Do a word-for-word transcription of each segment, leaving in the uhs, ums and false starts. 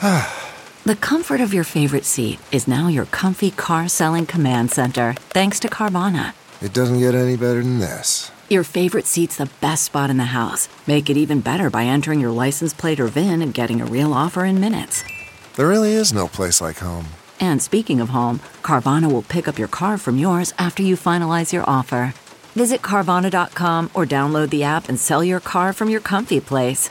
The comfort of your favorite seat is now your comfy car selling command center, thanks to Carvana. It doesn't get any better than this. Your favorite seat's the best spot in the house. Make it even better by entering your license plate or V I N and getting a real offer in minutes. There really is no place like home. And speaking of home, Carvana will pick up your car from yours after you finalize your offer. Visit Carvana dot com or download the app and sell your car from your comfy place.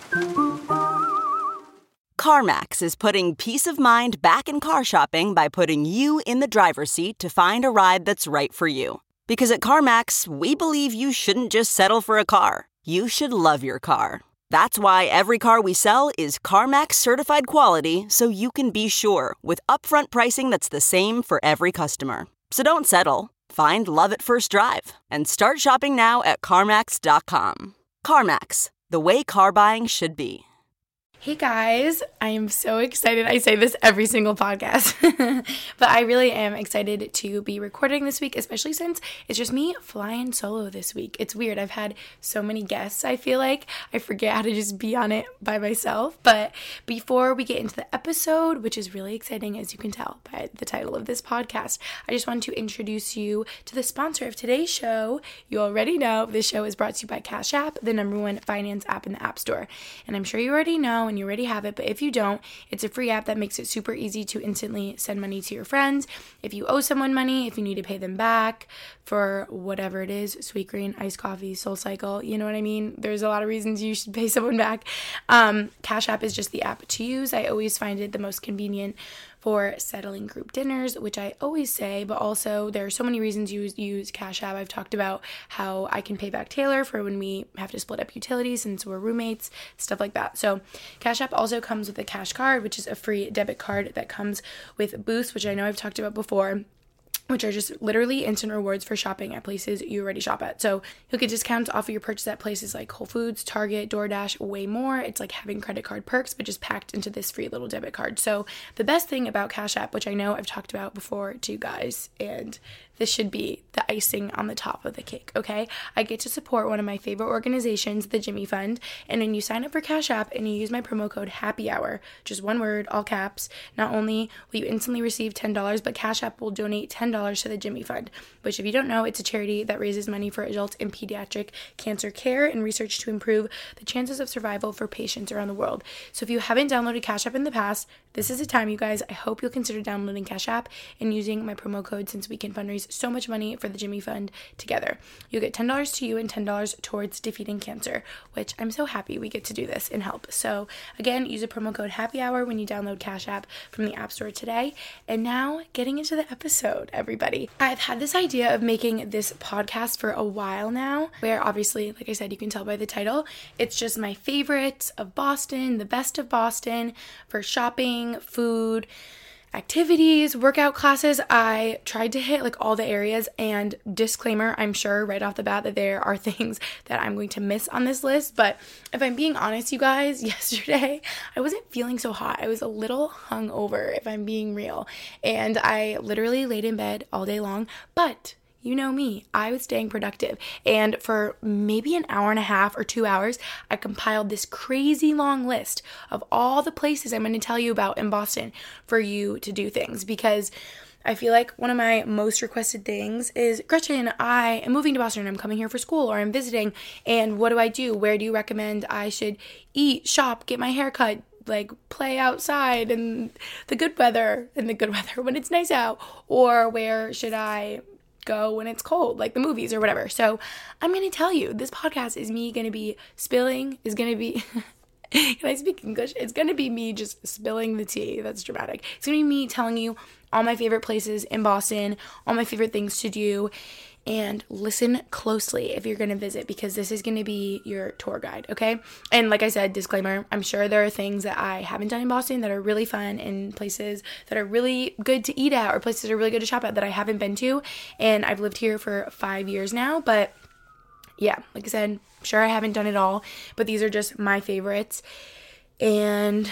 CarMax is putting peace of mind back in car shopping by putting you in the driver's seat to find a ride that's right for you. Because at CarMax, we believe you shouldn't just settle for a car. You should love your car. That's why every car we sell is CarMax certified quality, so you can be sure with upfront pricing that's the same for every customer. So don't settle. Find love at first drive and start shopping now at CarMax dot com. CarMax, the way car buying should be. Hey guys, I am so excited. I say this every single podcast, but I really am excited to be recording this week, especially since it's just me flying solo this week. It's weird. I've had so many guests, I feel like I forget how to just be on it by myself. But before we get into the episode, which is really exciting, as you can tell by the title of this podcast, I just want to introduce you to the sponsor of today's show. You already know this show is brought to you by Cash App, the number one finance app in the App Store. And I'm sure you already know and you already have it, but if you don't, it's a free app that makes it super easy to instantly send money to your friends. If you owe someone money, if you need to pay them back for whatever it is, Sweetgreen, iced coffee, SoulCycle, you know what I mean? There's a lot of reasons you should pay someone back. Um, Cash App is just the app to use. I always find it the most convenient for settling group dinners, which I always say, but also there are so many reasons you use Cash App. I've talked about how I can pay back Taylor for when we have to split up utilities since we're roommates, stuff like that. So Cash App also comes with a Cash Card, which is a free debit card that comes with Boost, which I know I've talked about before, which are just literally instant rewards for shopping at places you already shop at. So you'll get discounts off of your purchase at places like Whole Foods, Target, DoorDash, way more. It's like having credit card perks, but just packed into this free little debit card. So the best thing about Cash App, which I know I've talked about before to you guys, and this should be the icing on the top of the cake, okay? I get to support one of my favorite organizations, the Jimmy Fund, and when you sign up for Cash App and you use my promo code HAPPYHOUR, just one word, all caps, not only will you instantly receive ten dollars, but Cash App will donate ten dollars to the Jimmy Fund, which if you don't know, it's a charity that raises money for adult and pediatric cancer care and research to improve the chances of survival for patients around the world. So if you haven't downloaded Cash App in the past, this is the time, you guys. I hope you'll consider downloading Cash App and using my promo code, since we can fundraise so much money for the Jimmy Fund together. You'll get ten dollars to you and ten dollars towards defeating cancer, which I'm so happy we get to do this and help. So again, use a promo code HAPPYHOUR when you download Cash App from the App Store today. And now getting into the episode, everybody. I've had this idea of making this podcast for a while now, where obviously, like I said, you can tell by the title, it's just my favorites of Boston, the best of Boston, for shopping, food, activities, workout classes. I tried to hit like all the areas, and disclaimer, I'm sure right off the bat that there are things that I'm going to miss on this list, but if I'm being honest, you guys, yesterday I wasn't feeling so hot. I was a little hungover, if I'm being real, and I literally laid in bed all day long, but you know me, I was staying productive. And for maybe an hour and a half or two hours, I compiled this crazy long list of all the places I'm going to tell you about in Boston for you to do things. Because I feel like one of my most requested things is, Gretchen, I am moving to Boston. I'm coming here for school, or I'm visiting. And what do I do? Where do you recommend I should eat, shop, get my hair cut, like play outside in the good weather, in the good weather when it's nice out? Or where should I go when it's cold, like the movies or whatever? So I'm going to tell you, this podcast is me going to be spilling, is going to be, can I speak English? It's going to be me just spilling the tea. That's dramatic. It's going to be me telling you all my favorite places in Boston, all my favorite things to do, and listen closely if you're going to visit, because this is going to be your tour guide, okay? And like I said, disclaimer, I'm sure there are things that I haven't done in Boston that are really fun, and places that are really good to eat at, or places that are really good to shop at that I haven't been to, and I've lived here for five years now, but yeah, like I said, I'm sure I haven't done it all, but these are just my favorites. And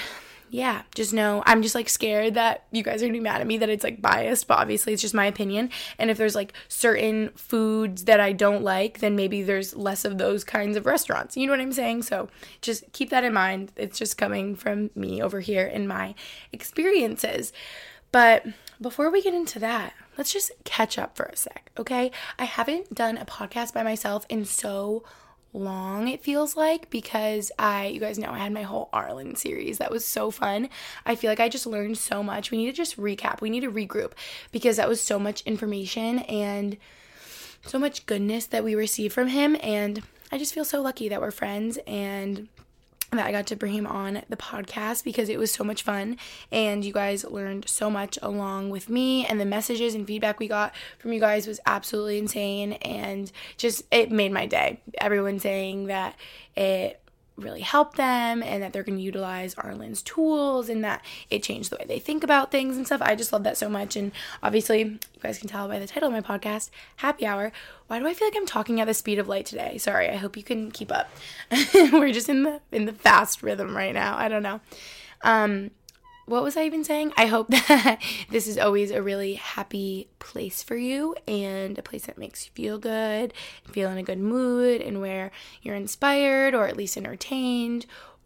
yeah, just know I'm just like scared that you guys are gonna be mad at me that it's like biased, but obviously it's just my opinion. And if there's like certain foods that I don't like, then maybe there's less of those kinds of restaurants. You know what I'm saying? So just keep that in mind. It's just coming from me over here in my experiences. But before we get into that, let's just catch up for a sec, okay? I haven't done a podcast by myself in so long, it feels like, because I, you guys know I had my whole Arlen series. That was so fun. I feel like I just learned so much. We need to just recap. We need to regroup because that was so much information and so much goodness that we received from him. And I just feel so lucky that we're friends and that I got to bring him on the podcast because it was so much fun and you guys learned so much along with me, and the messages and feedback we got from you guys was absolutely insane and just it made my day. Everyone saying that it really helped them and that they're going to utilize Arlen's tools and that it changed the way they think about things and stuff. I just love that so much. And obviously you guys can tell by the title of my podcast, Happy Hour. Why do I feel like I'm talking at the speed of light today? Sorry, I hope you can keep up. We're just in the in the fast rhythm right now. I don't know. Um, what was I even saying? I hope that this is always a really happy place for you and a place that makes you feel good, feel in a good mood, and where you're inspired or at least entertained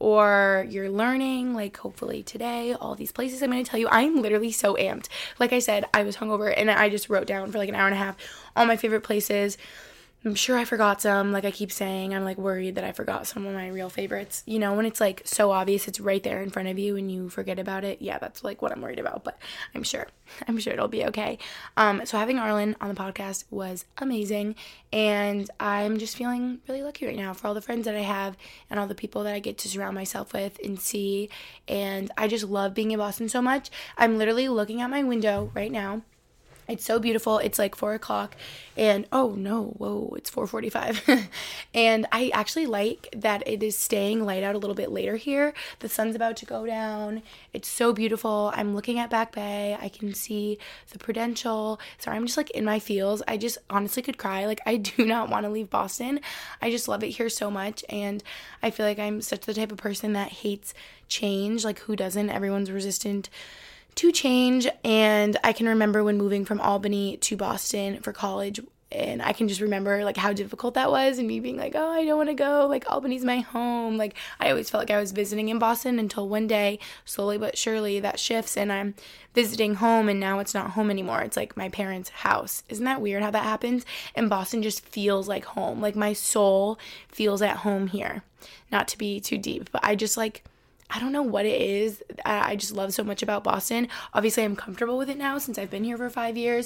or you're learning, like hopefully today, all these places I'm going to tell you. I'm literally so amped. Like I said, I was hungover and I just wrote down for like an hour and a half all my favorite places. I'm sure I forgot some, like I keep saying. I'm like worried that I forgot some of my real favorites. You know, when it's like so obvious, it's right there in front of you and you forget about it. Yeah, that's like what I'm worried about, but I'm sure. I'm sure it'll be okay. Um, so having Arlen on the podcast was amazing, and I'm just feeling really lucky right now for all the friends that I have and all the people that I get to surround myself with and see, and I just love being in Boston so much. I'm literally looking out my window right now. It's so beautiful. It's like four o'clock and oh no, whoa, it's four forty-five. And I actually like that it is staying light out a little bit later here. The sun's about to go down. It's so beautiful. I'm looking at Back Bay. I can see the Prudential. Sorry, I'm just like in my feels. I just honestly could cry. Like I do not want to leave Boston. I just love it here so much. And I feel like I'm such the type of person that hates change. Like who doesn't? Everyone's resistant to change. And I can remember when moving from Albany to Boston for college, and I can just remember like how difficult that was and me being like, oh, I don't want to go, like Albany's my home. Like I always felt like I was visiting in Boston until one day, slowly but surely, that shifts and I'm visiting home, and now it's not home anymore. It's like my parents' house. Isn't that weird how that happens? And Boston just feels like home. Like my soul feels at home here. Not to be too deep, but I just like, I don't know what it is. I just love so much about Boston. Obviously, I'm comfortable with it now since I've been here for five years.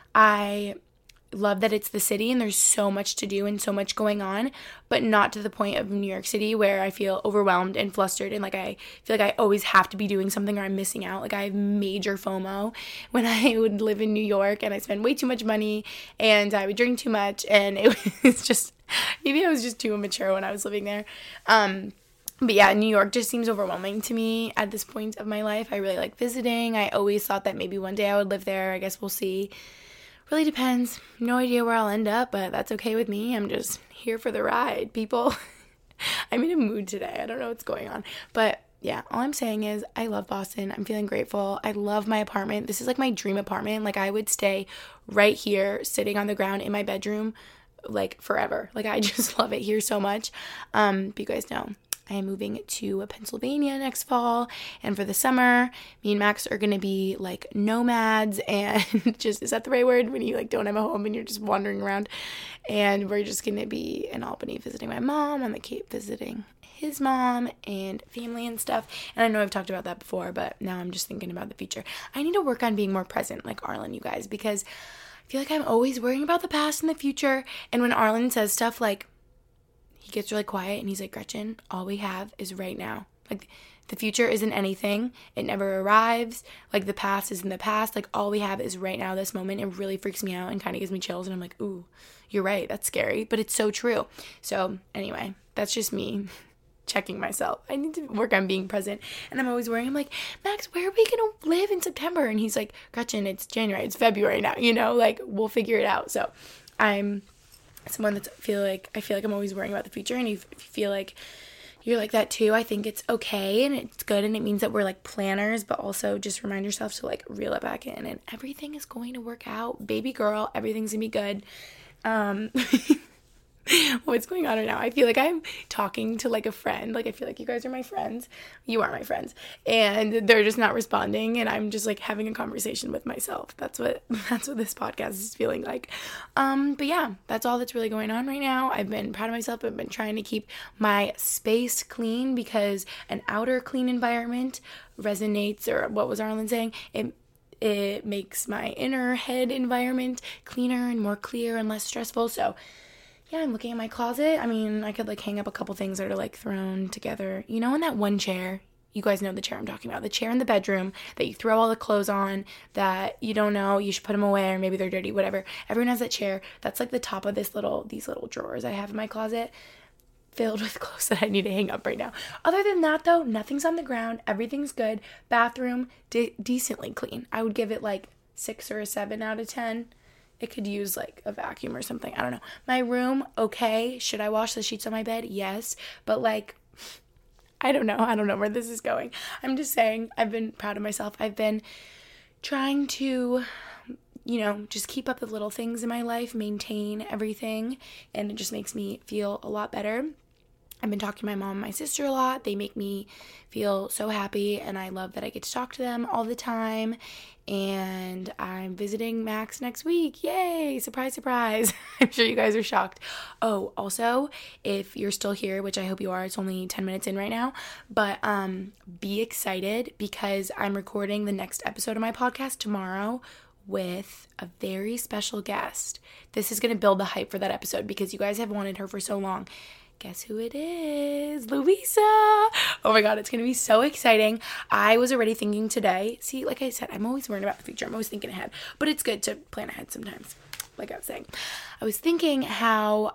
I love that it's the city and there's so much to do and so much going on, but not to the point of New York City where I feel overwhelmed and flustered and like I feel like I always have to be doing something or I'm missing out. Like I have major FOMO when I would live in New York and I spend way too much money and I would drink too much, and it was just, maybe I was just too immature when I was living there. Um, But yeah, New York just seems overwhelming to me at this point of my life. I really like visiting. I always thought that maybe one day I would live there. I guess we'll see. Really depends. No idea where I'll end up, but that's okay with me. I'm just here for the ride, people. I'm in a mood today. I don't know what's going on. But yeah, all I'm saying is I love Boston. I'm feeling grateful. I love my apartment. This is like my dream apartment. Like I would stay right here sitting on the ground in my bedroom like forever. Like I just love it here so much. Um, but you guys know I am moving to Pennsylvania next fall, and for the summer, me and Max are going to be like nomads and just, is that the right word? When you like don't have a home and you're just wandering around, and we're just going to be in Albany visiting my mom, on the Cape visiting his mom and family and stuff. And I know I've talked about that before, but now I'm just thinking about the future. I need to work on being more present like Arlen, you guys, because I feel like I'm always worrying about the past and the future. And when Arlen says stuff like, he gets really quiet and he's like, Gretchen, all we have is right now. Like the future isn't anything. It never arrives. Like the past isn't the past. Like all we have is right now, this moment. It really freaks me out and kind of gives me chills. And I'm like, ooh, you're right. That's scary, but it's so true. So anyway, that's just me checking myself. I need to work on being present. And I'm always worrying. I'm like, Max, where are we going to live in September? And he's like, Gretchen, it's January. It's February now. You know, like we'll figure it out. So I'm someone that's feel like I feel like I'm always worrying about the future, and if you feel like you're like that too, I think it's okay and it's good and it means that we're like planners, but also just remind yourself to like reel it back in and everything is going to work out. Baby girl, everything's gonna be good. Um, what's going on right now? I feel like I'm talking to like a friend. Like I feel like you guys are my friends. You are my friends. And they're just not responding and I'm just like having a conversation with myself. That's what that's what this podcast is feeling like. Um, but yeah, that's all that's really going on right now. I've been proud of myself. I've been trying to keep my space clean because an outer clean environment resonates, or what was Arlen saying? It it makes my inner head environment cleaner and more clear and less stressful. So yeah, I'm looking at my closet. I mean, I could like hang up a couple things that are like thrown together. You know, in that one chair, you guys know the chair I'm talking about, the chair in the bedroom that you throw all the clothes on that you don't know, you should put them away or maybe they're dirty, whatever. Everyone has that chair. That's like the top of this little, these little drawers I have in my closet filled with clothes that I need to hang up right now. Other than that though, nothing's on the ground. Everything's good. Bathroom, de- decently clean. I would give it like six or a seven out of ten. It could use like a vacuum or something. I don't know. My room, okay. Should I wash the sheets on my bed? Yes. But like, I don't know. I don't know where this is going. I'm just saying I've been proud of myself. I've been trying to, you know, just keep up the little things in my life, maintain everything. And it just makes me feel a lot better. I've been talking to my mom and my sister a lot. They make me feel so happy, and I love that I get to talk to them all the time. And I'm visiting Max next week. Yay! Surprise, surprise. I'm sure you guys are shocked. Oh, also, if you're still here, which I hope you are, it's only ten minutes in right now, but um, be excited because I'm recording the next episode of my podcast tomorrow with a very special guest. This is going to build the hype for that episode because you guys have wanted her for so long. Guess who it is? Louisa! Oh my god, it's going to be so exciting. I was already thinking today. See, like I said, I'm always worrying about the future. I'm always thinking ahead. But it's good to plan ahead sometimes, like I was saying. I was thinking how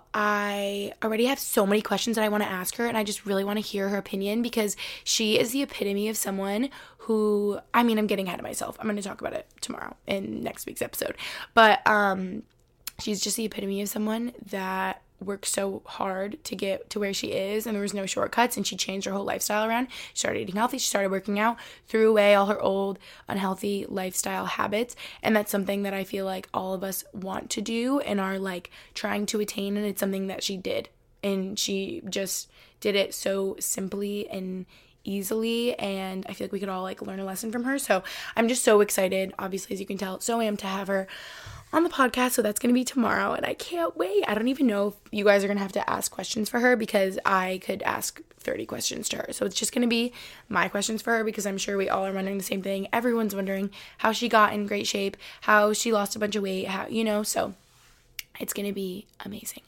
I already have so many questions that I want to ask her, and I just really want to hear her opinion because she is the epitome of someone who, I mean, I'm getting ahead of myself. I'm going to talk about it tomorrow in next week's episode. But um, she's just the epitome of someone that worked so hard to get to where she is, and there was no shortcuts, and she changed her whole lifestyle around. She started eating healthy, she started working out, threw away all her old unhealthy lifestyle habits, and that's something that I feel like all of us want to do and are like trying to attain, and it's something that she did, and she just did it so simply and easily, and I feel like we could all like learn a lesson from her. So I'm just so excited, obviously, as you can tell, so am to have her on the podcast. So that's going to be tomorrow, and I can't wait. I don't even know if you guys are going to have to ask questions for her because I could ask thirty questions to her. So it's just going to be my questions for her because I'm sure we all are wondering the same thing. Everyone's wondering how she got in great shape, how she lost a bunch of weight, how, you know, so it's going to be amazing.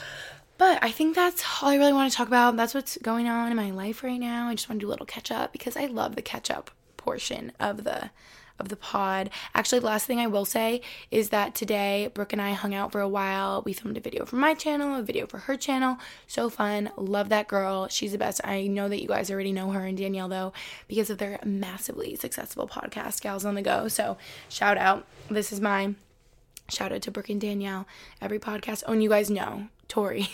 But I think that's all I really want to talk about. That's what's going on in my life right now. I just want to do a little catch up because I love the catch up portion of the of the pod. Actually, the last thing I will say is that today Brooke and I hung out for a while. We filmed a video for my channel, a video for her channel. So fun. Love that girl. She's the best. I know that you guys already know her and Danielle though because of their massively successful podcast, Gals on the Go. So shout out. This is my shout out to Brooke and Danielle. Every podcast. Oh, and you guys know Tori.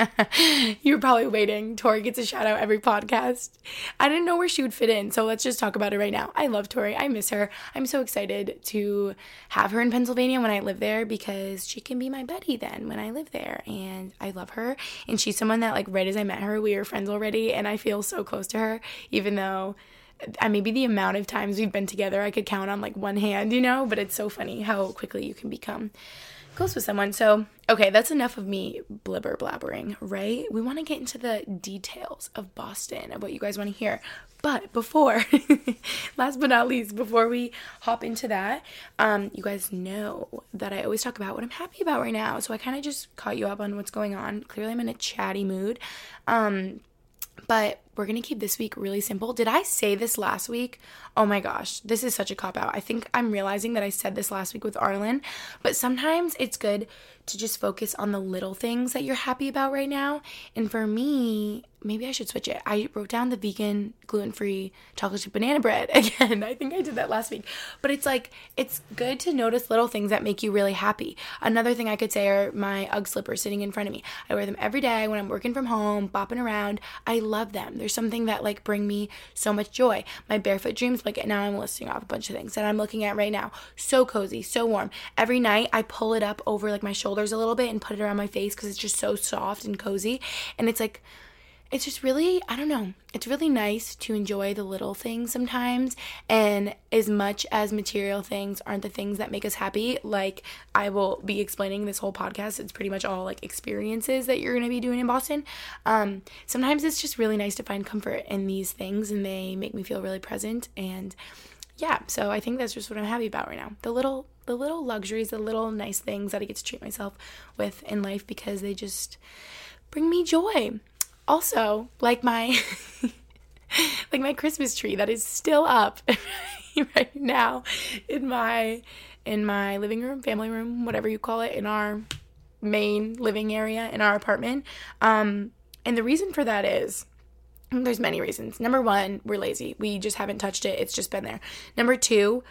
You were probably waiting. Tori gets a shout out every podcast. I didn't know where she would fit in, so let's just talk about it right now. I love Tori. I miss her. I'm so excited to have her in Pennsylvania when I live there because she can be my buddy then when I live there, and I love her. And she's someone that, like, right as I met her, we were friends already, and I feel so close to her, even though I maybe the amount of times we've been together I could count on like one hand, you know, but it's so funny how quickly you can become close with someone. So, okay, that's enough of me blibber blabbering, right? We want to get into the details of Boston, of what you guys want to hear. But before, last but not least, before we hop into that, um, you guys know that I always talk about what I'm happy about right now. So I kind of just caught you up on what's going on. Clearly I'm in a chatty mood. Um, but we're going to keep this week really simple. Did I say this last week? Oh my gosh, this is such a cop-out. I think I'm realizing that I said this last week with Arlen, but sometimes it's good to just focus on the little things that you're happy about right now. And for me, maybe I should switch it. I wrote down the vegan, gluten-free chocolate chip banana bread again. I think I did that last week. But it's like, it's good to notice little things that make you really happy. Another thing I could say are my Ugg slippers sitting in front of me. I wear them every day when I'm working from home, bopping around. I love them. There's something that like bring me so much joy. My barefoot dreams, like now I'm listing off a bunch of things that I'm looking at right now. So cozy, so warm. Every night I pull it up over like my shoulders a little bit and put it around my face because it's just so soft and cozy. And it's like, it's just really, I don't know, it's really nice to enjoy the little things sometimes. And as much as material things aren't the things that make us happy, like I will be explaining this whole podcast, it's pretty much all like experiences that you're going to be doing in Boston. Um, sometimes it's just really nice to find comfort in these things, and they make me feel really present. And yeah, so I think that's just what I'm happy about right now. The little, the little luxuries, the little nice things that I get to treat myself with in life because they just bring me joy. Also, like my like my Christmas tree that is still up right now in my in my living room, family room, whatever you call it, in our main living area in our apartment. Um, and the reason for that is, there's many reasons. Number one, we're lazy. We just haven't touched it. It's just been there. Number two,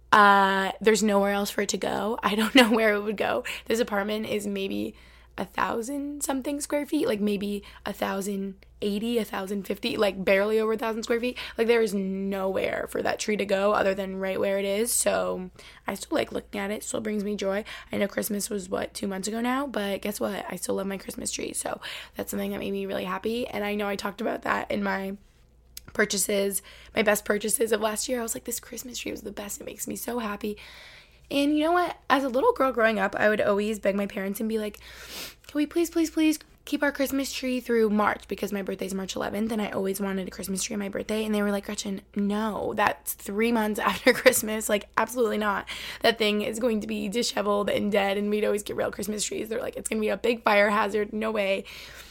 uh, there's nowhere else for it to go. I don't know where it would go. This apartment is maybe a thousand something square feet, like maybe a thousand eighty, a thousand fifty, like barely over a thousand square feet. Like there is nowhere for that tree to go other than right where it is. So I still like looking at it. Still brings me joy. I know Christmas was what two months ago now, but guess what? I still love my Christmas tree. So that's something that made me really happy. And I know I talked about that in my purchases, my best purchases of last year. I was like, this Christmas tree was the best. It makes me so happy. And you know what? As a little girl growing up, I would always beg my parents and be like, can we please, please, please keep our Christmas tree through March, because my birthday's March eleventh and I always wanted a Christmas tree on my birthday. And they were like, Gretchen, no, that's three months after Christmas. Like, absolutely not. That thing is going to be disheveled and dead, and we'd always get real Christmas trees. They're like, it's going to be a big fire hazard. No way.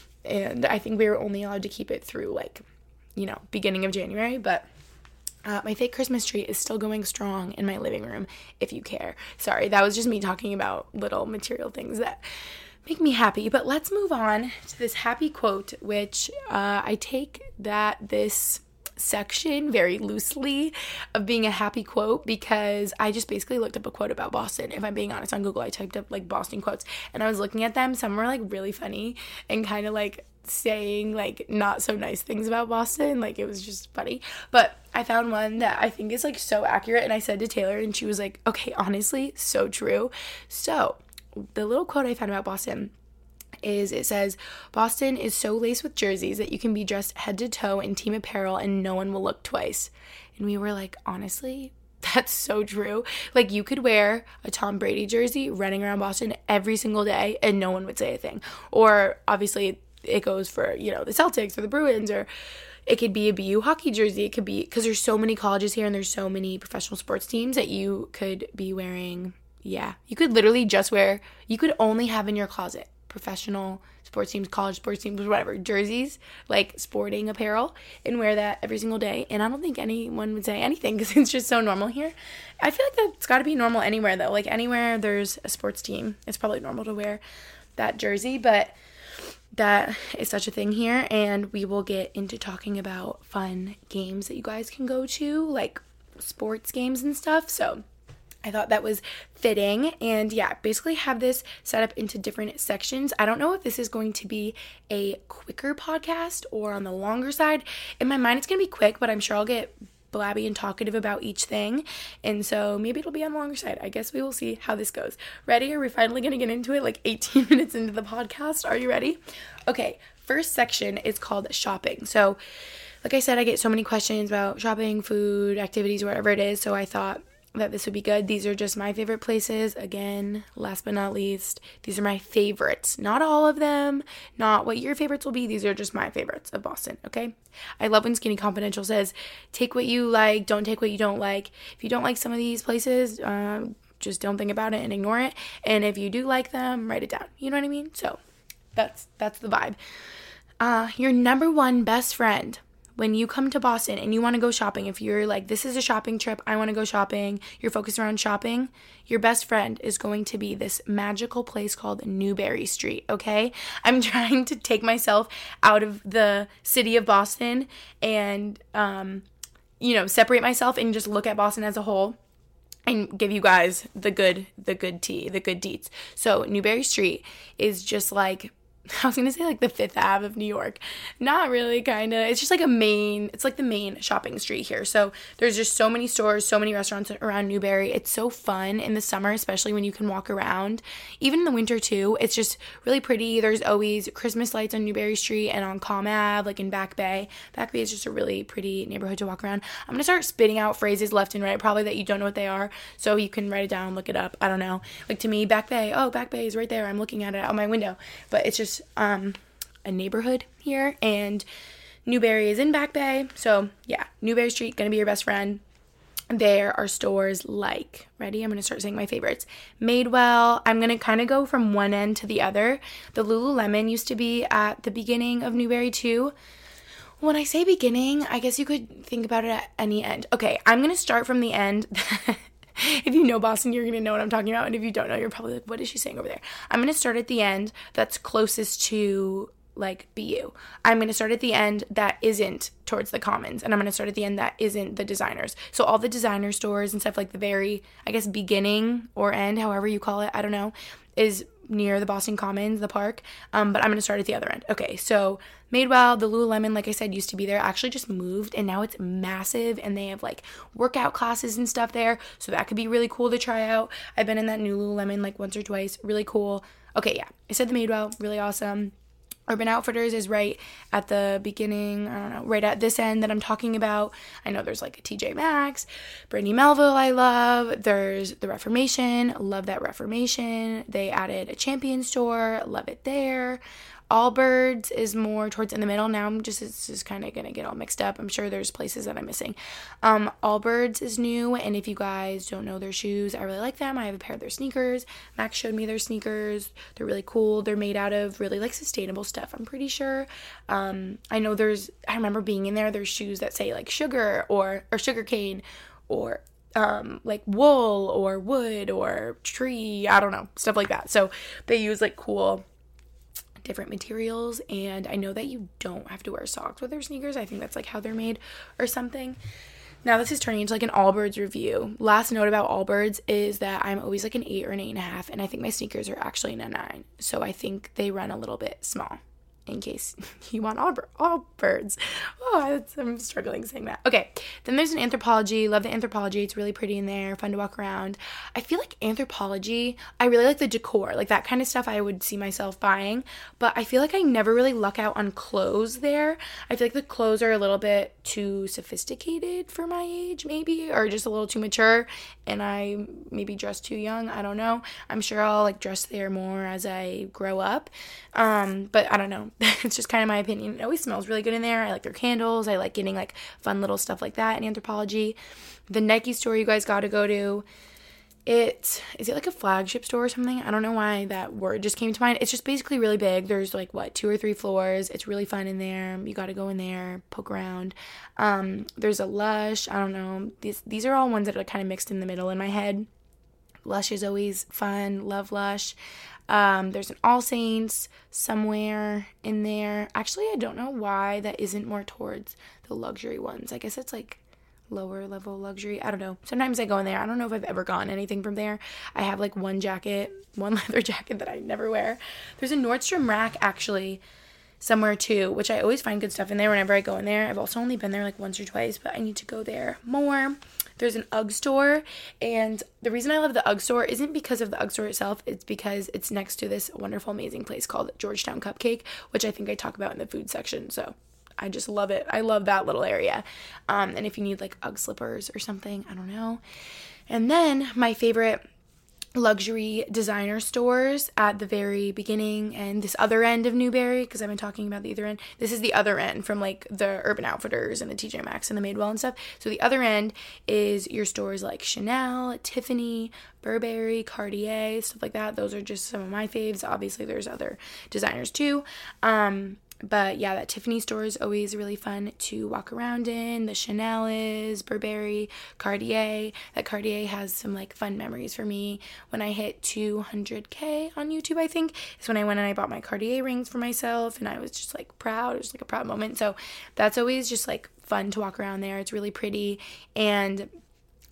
And I think we were only allowed to keep it through, like, you know, beginning of January. But Uh, my fake Christmas tree is still going strong in my living room, if you care. Sorry, that was just me talking about little material things that make me happy. But let's move on to this happy quote, which uh, I take that this section very loosely of being a happy quote, because I just basically looked up a quote about Boston. If I'm being honest, on Google, I typed up like Boston quotes, and I was looking at them. Some were like really funny and kind of like saying like not so nice things about Boston. Like, it was just funny. But I found one that I think is like so accurate, and I said to Taylor, and she was like, okay, honestly, so true. So the little quote I found about Boston is, it says, Boston is so laced with jerseys that you can be dressed head to toe in team apparel and no one will look twice. And we were like, honestly, that's so true. Like, you could wear a Tom Brady jersey running around Boston every single day and no one would say a thing. Or obviously it goes for, you know, the Celtics or the Bruins, or it could be a B U hockey jersey. It could be, because there's so many colleges here and there's so many professional sports teams that you could be wearing. Yeah, you could literally just wear, you could only have in your closet professional sports teams, college sports teams, whatever, jerseys, like sporting apparel, and wear that every single day. And I don't think anyone would say anything because it's just so normal here. I feel like that's got to be normal anywhere, though. Like, anywhere there's a sports team, it's probably normal to wear that jersey, but that is such a thing here. And we will get into talking about fun games that you guys can go to, like sports games and stuff. So I thought that was fitting. And yeah, basically have this set up into different sections. I don't know if this is going to be a quicker podcast or on the longer side. In my mind, it's going to be quick, but I'm sure I'll get blabby and talkative about each thing. And so maybe it'll be on the longer side. I guess we will see how this goes. Ready? Are we finally going to get into it like eighteen minutes into the podcast? Are you ready? Okay, first section is called shopping. So like I said, I get so many questions about shopping, food, activities, whatever it is. So I thought that this would be good. These are just my favorite places. Again, last but not least, these are my favorites. Not all of them, not what your favorites will be. These are just my favorites of Boston, okay? I love when Skinny Confidential says, take what you like, don't take what you don't like. If you don't like some of these places, uh, just don't think about it and ignore it. And if you do like them, write it down. You know what I mean? So that's that's the vibe. Uh, your number one best friend when you come to Boston and you want to go shopping, if you're like, this is a shopping trip, I want to go shopping, you're focused around shopping, your best friend is going to be this magical place called Newberry Street, okay? I'm trying to take myself out of the city of Boston and, um, you know, separate myself and just look at Boston as a whole and give you guys the good, the good tea, the good deets. So Newberry Street is just like I was going to say like the Fifth Avenue of New York. Not really, kind of. It's just like a main, it's like the main shopping street here. So there's just so many stores, so many restaurants around Newbury. It's so fun in the summer, especially when you can walk around. Even in the winter too, it's just really pretty. There's always Christmas lights on Newbury Street and on Comm Ave, like in Back Bay. Back Bay is just a really pretty neighborhood to walk around. I'm going to start spitting out phrases left and right, probably that you don't know what they are. So you can write it down, look it up. I don't know. Like to me, Back Bay, oh, Back Bay is right there. I'm looking at it out my window. But it's just um a neighborhood here, and Newbury is in Back Bay. So yeah, Newbury Street, gonna be your best friend. There are stores like, ready? I'm gonna start saying my favorites. Madewell. I'm gonna kind of go from one end to the other. The Lululemon used to be at the beginning of Newbury too. When I say beginning, I guess you could think about it at any end. Okay, I'm gonna start from the end. If you know Boston, you're going to know what I'm talking about. And if you don't know, you're probably like, what is she saying over there? I'm going to start at the end that's closest to, like, B U. I'm going to start at the end that isn't towards the Commons. And I'm going to start at the end that isn't the designers. So all the designer stores and stuff, like the very, I guess, beginning or end, however you call it, I don't know, is near the Boston Commons, the park. Um, but I'm going to start at the other end. Okay, so Madewell, the Lululemon, like I said, used to be there, actually just moved, and now it's massive, and they have, like, workout classes and stuff there, so that could be really cool to try out. I've been in that new Lululemon, like, once or twice. Really cool. Okay, yeah, I said the Madewell, really awesome. Urban Outfitters is right at the beginning, I don't know, right at this end that I'm talking about. I know there's like a T J Maxx, Brandy Melville I love, there's the Reformation, love that Reformation. They added a Champion store, love it there. Allbirds is more towards in the middle. Now I'm just, it's just kind of going to get all mixed up. I'm sure there's places that I'm missing. Um, Allbirds is new, and if you guys don't know their shoes, I really like them. I have a pair of their sneakers. Max showed me their sneakers. They're really cool. They're made out of really like sustainable stuff, I'm pretty sure. Um, I know there's, I remember being in there, there's shoes that say like sugar or, or sugar cane or um, like wool or wood or tree, I don't know, stuff like that. So they use like cool different materials, and I know that you don't have to wear socks with their sneakers. I think that's like how they're made or something. Now this is turning into like an Allbirds review. Last note about Allbirds is that I'm always like an eight or an eight and a half, and I think my sneakers are actually a nine, so I think they run a little bit small, in case you want Allbirds. Allbirds. Oh, I'm struggling saying that. Okay, then there's an Anthropologie. Love the Anthropologie. It's really pretty in there, fun to walk around. I feel like Anthropologie, I really like the decor, like that kind of stuff I would see myself buying, but I feel like I never really luck out on clothes there. I feel like the clothes are a little bit too sophisticated for my age, maybe, or just a little too mature, and I maybe dress too young. I don't know. I'm sure I'll like dress there more as I grow up, um, but I don't know. It's just kind of my opinion. It always smells really good in there. I like their candles. I like getting like fun little stuff like that in Anthropologie. The Nike store you guys got to go to. It is it like a flagship store or something? I don't know why that word just came to mind. It's just basically really big. There's like what two or three floors. It's really fun in there. You got to go in there, poke around. Um, there's a Lush. I don't know. These these are all ones that are kind of mixed in the middle in my head. Lush is always fun. Love Lush. Um, there's an All Saints somewhere in there. Actually, I don't know why that isn't more towards the luxury ones. I guess it's like lower level luxury. I don't know. Sometimes I go in there. I don't know if I've ever gotten anything from there. I have like one jacket, one leather jacket that I never wear. There's a Nordstrom Rack actually somewhere too, which I always find good stuff in there whenever I go in there. I've also only been there like once or twice, but I need to go there more. There's an UGG store, and the reason I love the UGG store isn't because of the UGG store itself, it's because it's next to this wonderful, amazing place called Georgetown Cupcake, which I think I talk about in the food section, so I just love it. I love that little area. Um, and if you need like UGG slippers or something, I don't know. And then my favorite luxury designer stores at the very beginning and this other end of Newbury, because I've been talking about the other end. This is the other end from like the Urban Outfitters and the T J Maxx and the Madewell and stuff. So the other end is your stores like Chanel, Tiffany, Burberry, Cartier, stuff like that. Those are just some of my faves. Obviously there's other designers too. Um, But yeah, that Tiffany store is always really fun to walk around in. The Chanel is, Burberry, Cartier. That Cartier has some like fun memories for me. When I hit two hundred K on YouTube, I think, is when I went and I bought my Cartier rings for myself, and I was just like proud. It was like a proud moment. So that's always just like fun to walk around there. It's really pretty. And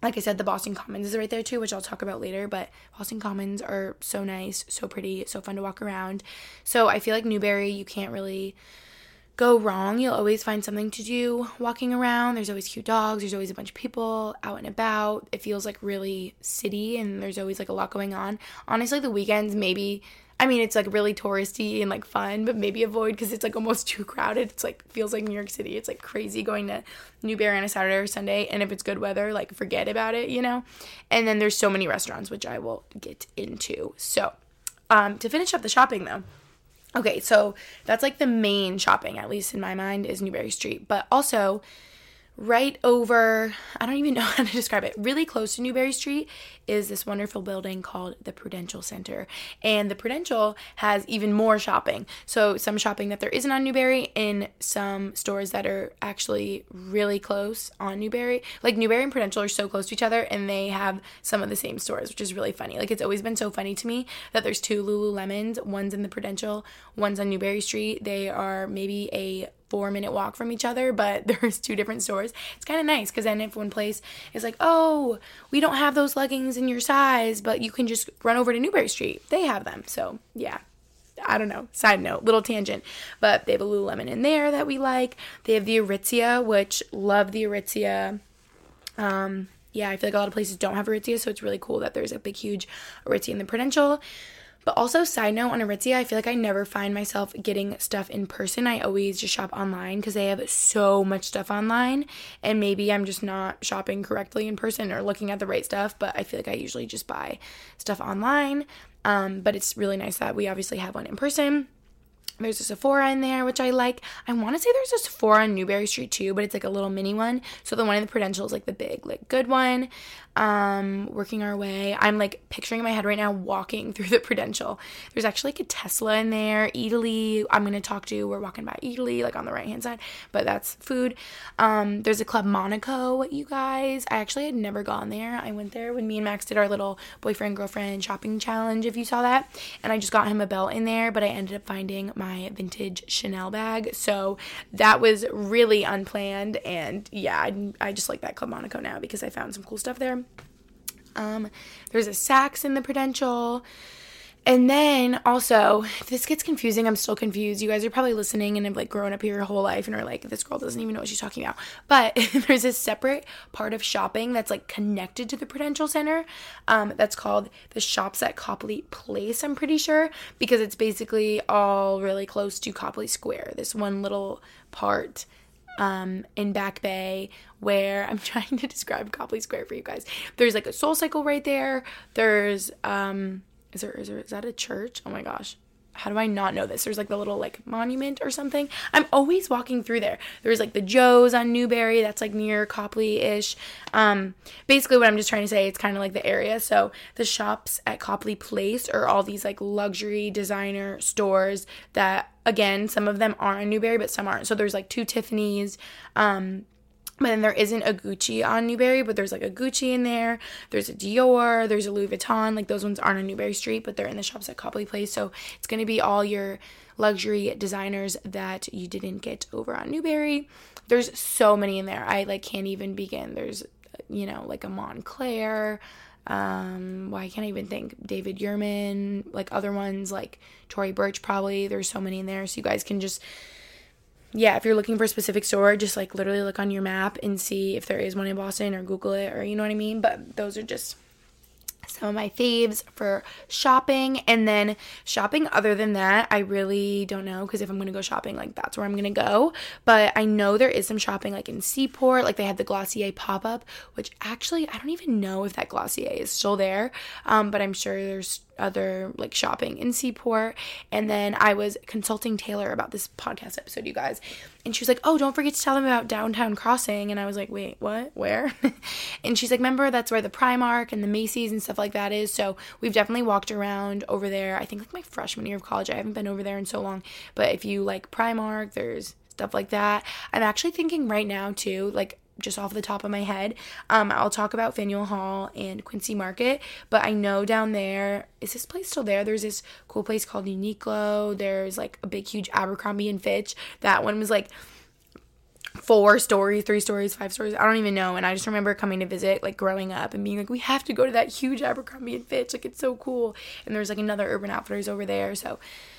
like I said, the Boston Commons is right there too, which I'll talk about later, but Boston Commons are so nice, so pretty, so fun to walk around. So I feel like Newbury, you can't really go wrong. You'll always find something to do walking around. There's always cute dogs. There's always a bunch of people out and about. It feels like really city, and there's always like a lot going on. Honestly, the weekends maybe, I mean, it's like really touristy and like fun, but maybe avoid because it's like almost too crowded. It's like, feels like New York City. It's like crazy going to Newbury on a Saturday or Sunday. And if it's good weather, like forget about it, you know? And then there's so many restaurants, which I will get into. So um, to finish up the shopping though. Okay, so that's like the main shopping, at least in my mind, is Newbury Street. But also right over, I don't even know how to describe it, really close to Newbury Street is this wonderful building called the Prudential Center. And the Prudential has even more shopping. So some shopping that there isn't on Newbury in some stores that are actually really close on Newbury. Like Newbury and Prudential are so close to each other, and they have some of the same stores, which is really funny. Like it's always been so funny to me that there's two Lululemons. One's in the Prudential, one's on Newbury Street. They are maybe a four minute walk from each other, but there's two different stores. It's kind of nice because then if one place is like, oh, we don't have those leggings in your size, but you can just run over to Newbury Street, they have them. So yeah, I don't know, side note, little tangent, but they have a Lululemon in there that we like. They have the Aritzia, which love the Aritzia. Um, yeah, I feel like a lot of places don't have Aritzia, so it's really cool that there's a big, huge Aritzia in the Prudential. But also, side note, on Aritzia, I feel like I never find myself getting stuff in person. I always just shop online because they have so much stuff online. And maybe I'm just not shopping correctly in person or looking at the right stuff. But I feel like I usually just buy stuff online. Um, but it's really nice that we obviously have one in person. There's a Sephora in there, which I like. I want to say there's a Sephora on Newbury Street too, but it's like a little mini one. So the one in the Prudential is like the big, like good one. Um, working our way. I'm like picturing in my head right now walking through the Prudential. There's actually like a Tesla in there. Eataly, I'm going to talk to. We're walking by Eataly, like on the right hand side, but that's food. Um, there's a Club Monaco, you guys. I actually had never gone there. I went there when me and Max did our little boyfriend, girlfriend shopping challenge, if you saw that. And I just got him a belt in there, but I ended up finding my vintage Chanel bag. So that was really unplanned. And yeah, I, I just like that Club Monaco now because I found some cool stuff there. Um, there's a Saks in the Prudential. And then also, if this gets confusing, I'm still confused. You guys are probably listening and have like grown up here your whole life and are like, this girl doesn't even know what she's talking about. But there's a separate part of shopping that's like connected to the Prudential Center. Um, that's called the Shops at Copley Place, I'm pretty sure, because it's basically all really close to Copley Square. This one little part um in Back Bay where I'm trying to describe Copley Square for you guys. There's like a Soul Cycle right there. There's um is there is there is that a church? Oh my gosh. How do I not know this? There's like the little like monument or something. I'm always walking through there. There's like the Joe's on Newbury. That's like near Copley-ish. Um, basically what I'm just trying to say, it's kind of like the area. So the Shops at Copley Place are all these like luxury designer stores that, again, some of them are on Newbury, but some aren't. So there's like two Tiffany's, um, but then there isn't a Gucci on Newbury, but there's like a Gucci in there. There's a Dior. There's a Louis Vuitton. Like those ones aren't on Newbury Street, but they're in the Shops at Copley Place. So it's going to be all your luxury designers that you didn't get over on Newbury. There's so many in there. I like can't even begin. There's, you know, like a Montclair. Um, well, I can't even think. David Yurman, like other ones like Tory Burch probably. There's so many in there. So you guys can just... yeah, if you're looking for a specific store, just like literally look on your map and see if there is one in Boston or Google it or you know what I mean. But those are just some of my faves for shopping. And then shopping other than that, I really don't know because if I'm going to go shopping, like that's where I'm going to go. But I know there is some shopping like in Seaport. Like they had the Glossier pop-up, which actually I don't even know if that Glossier is still there. Um, but I'm sure there's other like shopping in Seaport. And then I was consulting Taylor about this podcast episode, you guys, and she was like, oh, don't forget to tell them about Downtown Crossing. And I was like, wait, what, where? And she's like, remember, that's where the Primark and the Macy's and stuff like that is. So we've definitely walked around over there. I think like my freshman year of college. I haven't been over there in so long, but if you like Primark, there's stuff like that. I'm actually thinking right now too, like just off the top of my head, um, I'll talk about Faneuil Hall and Quincy Market, but I know down there, is this place still there? There's this cool place called Uniqlo. There's like a big, huge Abercrombie and Fitch. That one was like four stories, three stories, five stories. I don't even know. And I just remember coming to visit, like, growing up and being like, we have to go to that huge Abercrombie and Fitch. Like, it's so cool. And there's, like, another Urban Outfitters over there. So,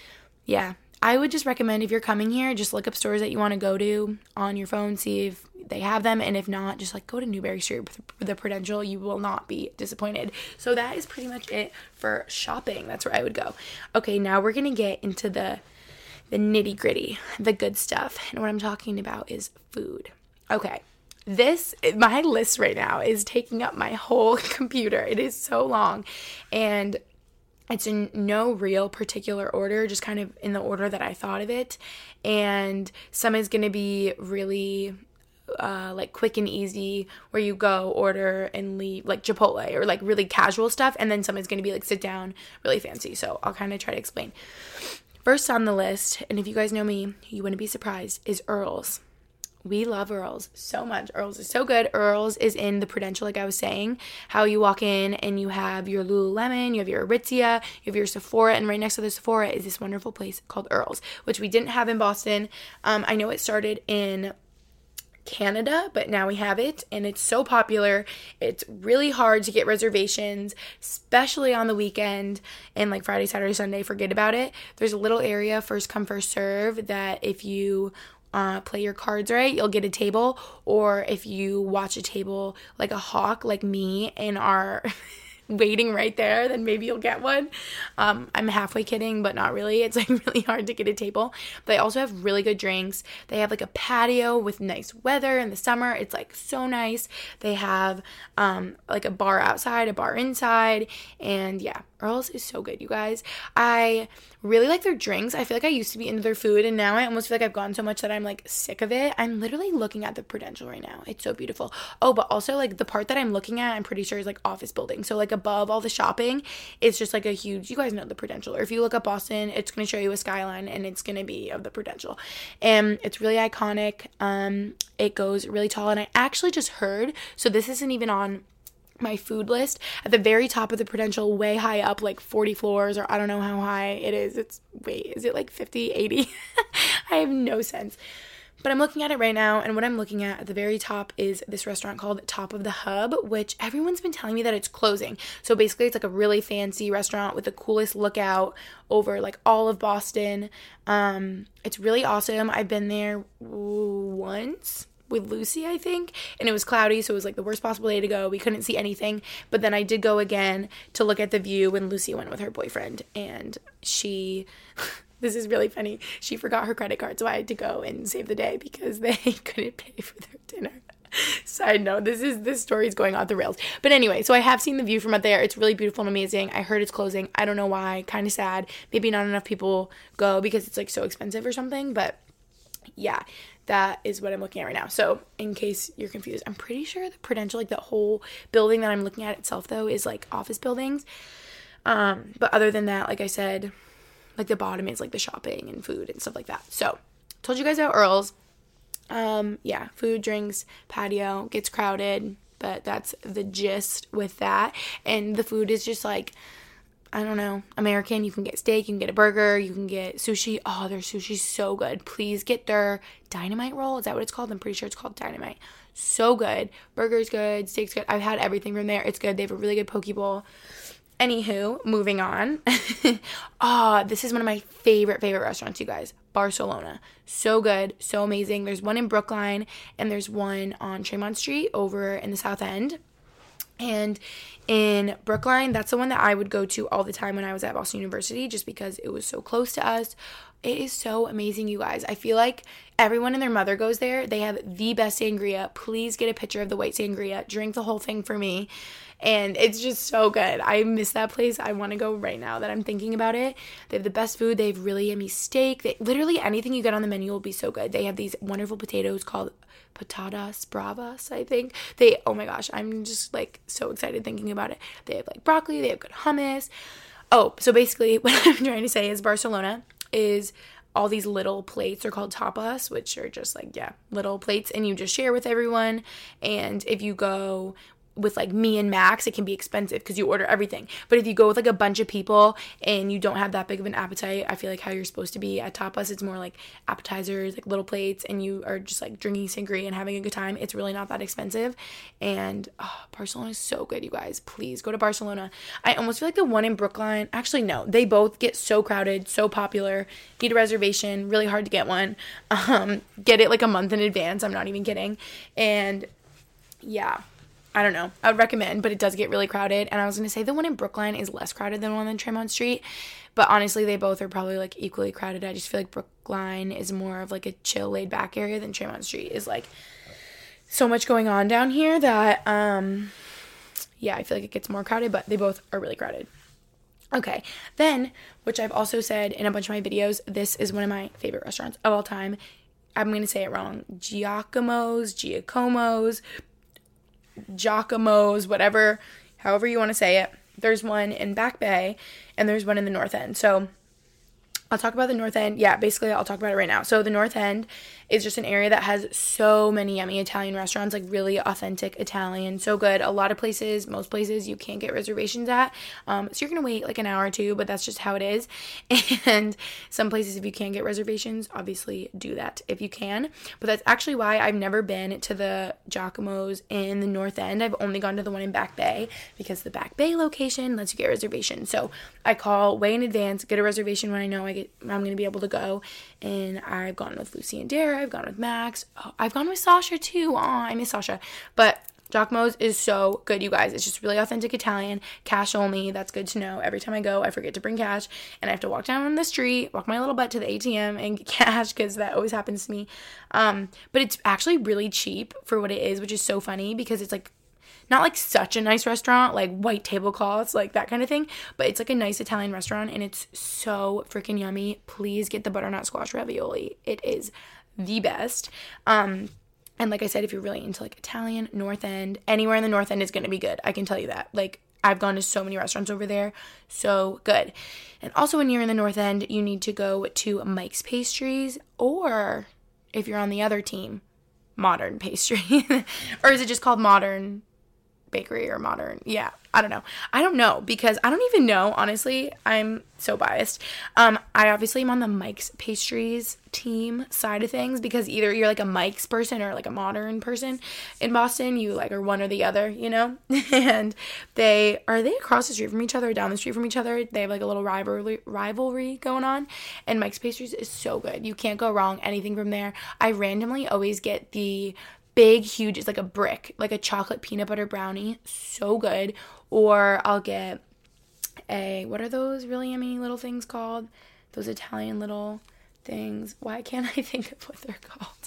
yeah. I would just recommend if you're coming here, just look up stores that you want to go to on your phone, see if they have them. And if not, just, like, go to Newberry Street with the Prudential. You will not be disappointed. So that is pretty much it for shopping. That's where I would go. Okay, now we're going to get into the the nitty gritty, the good stuff. And what I'm talking about is food. Okay, this, my list right now is taking up my whole computer. It is so long. And it's in no real particular order, just kind of in the order that I thought of it. And some is going to be really uh, like quick and easy, where you go order and leave, like Chipotle, or like really casual stuff. And then some is going to be like sit down, really fancy. So I'll kind of try to explain. First on the list, and if you guys know me, you wouldn't be surprised, is Earl's. We love Earl's so much. Earl's is so good. Earl's is in the Prudential, like I was saying, how you walk in and you have your Lululemon, you have your Aritzia, you have your Sephora, and right next to the Sephora is this wonderful place called Earl's, which we didn't have in Boston. Um, I know it started in Canada, but now we have it, and it's so popular. It's really hard to get reservations, especially on the weekend, and like Friday, Saturday, Sunday, forget about it. There's a little area, first come, first serve, that if you uh, play your cards right, you'll get a table, or if you watch a table like a hawk, like me, and are waiting right there, then maybe you'll get one. Um, I'm halfway kidding, but not really. It's like really hard to get a table. But they also have really good drinks. They have like a patio with nice weather in the summer. It's like so nice. They have um, like a bar outside, a bar inside. And yeah, Earl's is so good, you guys. I really like their drinks. I feel like I used to be into their food, and now I almost feel like I've gone so much that I'm like sick of it. I'm literally looking at the Prudential right now. It's so beautiful. Oh, but also like the part that I'm looking at, I'm pretty sure is like office building. So like above all the shopping, it's just like a huge, you guys know the Prudential. Or if you look up Boston, it's going to show you a skyline, and it's going to be of the Prudential. And it's really iconic. Um, it goes really tall. And I actually just heard, so this isn't even on my food list, at the very top of the Prudential, way high up, like forty floors, or I don't know how high it is. It's, wait, is it like fifty, eighty? I have no sense. But I'm looking at it right now, and what I'm looking at at the very top is this restaurant called Top of the Hub, which everyone's been telling me that it's closing. So basically, it's like a really fancy restaurant with the coolest lookout over like all of Boston. Um, it's really awesome. I've been there once with Lucy, I think, and it was cloudy, so it was like the worst possible day to go. We couldn't see anything, but then I did go again to look at the view when Lucy went with her boyfriend, and she this is really funny, she forgot her credit card, so I had to go and save the day because they couldn't pay for their dinner. Side note, this is this story is going off the rails, but anyway, so I have seen the view from up there. It's really beautiful and amazing. I heard it's closing. I don't know why. Kind of sad. Maybe not enough people go because it's like so expensive or something, but yeah, that is what I'm looking at right now. So in case you're confused, I'm pretty sure the Prudential, like the whole building that I'm looking at itself though, is like office buildings. Um, but other than that, like I said, like the bottom is like the shopping and food and stuff like that. So told you guys about Earl's. Um, yeah, food, drinks, patio, gets crowded, but that's the gist with that. And the food is just like, I don't know, American. You can get steak, you can get a burger, you can get sushi. Oh, their sushi's so good. Please get their Dynamite roll. Is that what it's called? I'm pretty sure it's called Dynamite. So good. Burger's good, steak's good. I've had everything from there. It's good. They have a really good poke bowl. Anywho, moving on. Ah, oh, this is one of my favorite, favorite restaurants, you guys. Barcelona. So good. So amazing. There's one in Brookline, and there's one on Tremont Street over in the South End. And in Brookline, that's the one that I would go to all the time when I was at Boston University, just because it was so close to us. It is so amazing, you guys. I feel like everyone and their mother goes there. They have the best sangria. Please get a picture of the white sangria. Drink the whole thing for me. And it's just so good. I miss that place. I want to go right now that I'm thinking about it. They have the best food. They have really yummy steak. They, literally anything you get on the menu will be so good. They have these wonderful potatoes called patatas bravas, I think. They, oh my gosh, I'm just like so excited thinking about it. They have like broccoli. They have good hummus. Oh, so basically what I'm trying to say is Barcelona is all these little plates are called tapas, which are just like, yeah, little plates, and you just share with everyone. And if you go with like me and Max, it can be expensive because you order everything. But if you go with like a bunch of people and you don't have that big of an appetite, I feel like how you're supposed to be at Tapas, it's more like appetizers, like little plates, and you are just like drinking sangria and having a good time. It's really not that expensive. And oh, Barcelona is so good, you guys. Please go to Barcelona. I almost feel like the one in Brookline, actually no, they both get so crowded, so popular. Need a reservation, really hard to get one. Um, get it like a month in advance. I'm not even kidding. And yeah, I don't know. I would recommend, but it does get really crowded. And I was going to say the one in Brookline is less crowded than the one in Tremont Street. But honestly, they both are probably like equally crowded. I just feel like Brookline is more of like a chill, laid back area than Tremont Street is like so much going on down here that, um, yeah, I feel like it gets more crowded, but they both are really crowded. Okay, then, which I've also said in a bunch of my videos, this is one of my favorite restaurants of all time. I'm going to say it wrong. Giacomo's, Giacomo's, Giacomo's, whatever, however you want to say it. There's one in Back Bay, and there's one in the North End. So I'll talk about the North End. Yeah, basically, I'll talk about it right now. So the North End is just an area that has so many yummy Italian restaurants, like really authentic Italian, so good. A lot of places, most places, you can't get reservations at. Um, so you're going to wait like an hour or two, but that's just how it is. And some places, if you can't get reservations, obviously do that if you can. But that's actually why I've never been to the Giacomo's in the North End. I've only gone to the one in Back Bay because the Back Bay location lets you get reservations. So I call way in advance, get a reservation when I know I get, I'm going to be able to go. And I've gone with Lucy and Dara. I've gone with Max. Oh, I've gone with Sasha too. Oh, I miss Sasha. But Giacomo's is so good, you guys. It's just really authentic Italian, cash only. That's good to know. Every time I go, I forget to bring cash, and I have to walk down the street, walk my little butt to the A T M and get cash because that always happens to me. Um, but it's actually really cheap for what it is, which is so funny because it's like not like such a nice restaurant, like white tablecloths, like that kind of thing, but it's like a nice Italian restaurant, and it's so freaking yummy. Please get the butternut squash ravioli. It is the best. Um, and like I said, if you're really into like Italian, North End, anywhere in the North End is going to be good. I can tell you that. Like, I've gone to so many restaurants over there. So good. And also when you're in the North End, you need to go to Mike's Pastries, or if you're on the other team, Modern Pastry. Or is it just called Modern Bakery or Modern? Yeah, I don't know. I don't know because I don't even know, honestly. I'm so biased. Um, I obviously am on the Mike's Pastries team side of things because either you're like a Mike's person or like a Modern person in Boston. You like are one or the other, you know? And they, are they across the street from each other or down the street from each other? They have like a little rivalry, rivalry going on. And Mike's Pastries is so good. You can't go wrong anything from there. I randomly always get the big, huge, it's like a brick, like a chocolate peanut butter brownie. So good. Or I'll get a, what are those really yummy little things called? Those Italian little things. Why can't I think of what they're called?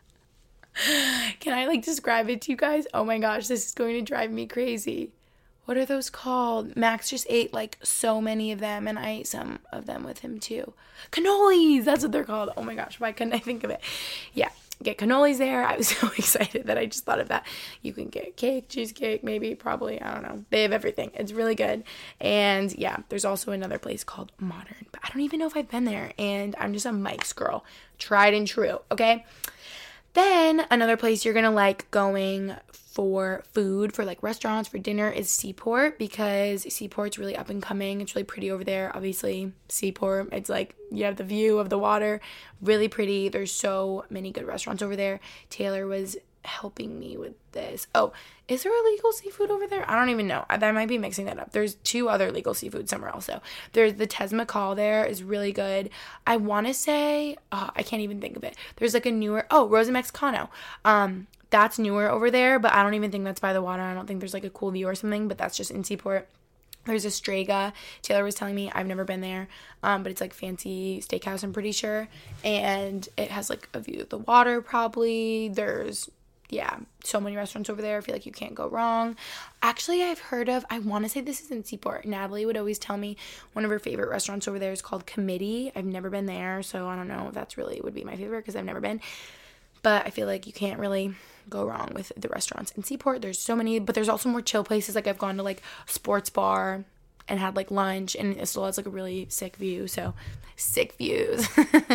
Can I like describe it to you guys? Oh my gosh, this is going to drive me crazy. What are those called? Max just ate like so many of them, and I ate some of them with him too. Cannolis, that's what they're called. Oh my gosh, why couldn't I think of it? Yeah. Get cannolis there. I was so excited that I just thought of that. You can get cake, cheesecake, maybe, probably, I don't know. They have everything. It's really good. And yeah, there's also another place called Modern, but I don't even know if I've been there, and I'm just a Mike's girl. Tried and true, okay? Then another place you're gonna like going for food, for like restaurants, for dinner, is Seaport, because Seaport's really up and coming. It's really pretty over there. Obviously, Seaport, it's like you have the view of the water, really pretty. There's so many good restaurants over there. Taylor was helping me with this. Oh, is there a legal seafood over there? I don't even know. I, I might be mixing that up. There's two other legal seafood somewhere else. So there's the Tesmacall there is really good. I want to say, oh, I can't even think of it. There's like a newer, oh, Rosa Mexicano. Um, that's newer over there, but I don't even think that's by the water. I don't think there's like a cool view or something, but that's just in Seaport. There's a Strega. Taylor was telling me, I've never been there, um, but it's like fancy steakhouse, I'm pretty sure. And it has like a view of the water probably. There's, yeah, so many restaurants over there. I feel like you can't go wrong. Actually, I've heard of, I want to say this is in Seaport. Natalie would always tell me one of her favorite restaurants over there is called Committee. I've never been there, so I don't know if that's really would be my favorite because I've never been. But I feel like you can't really go wrong with the restaurants in Seaport. There's so many, but there's also more chill places. Like I've gone to like Sports Bar, and had like lunch, and it still has like a really sick view. So sick views.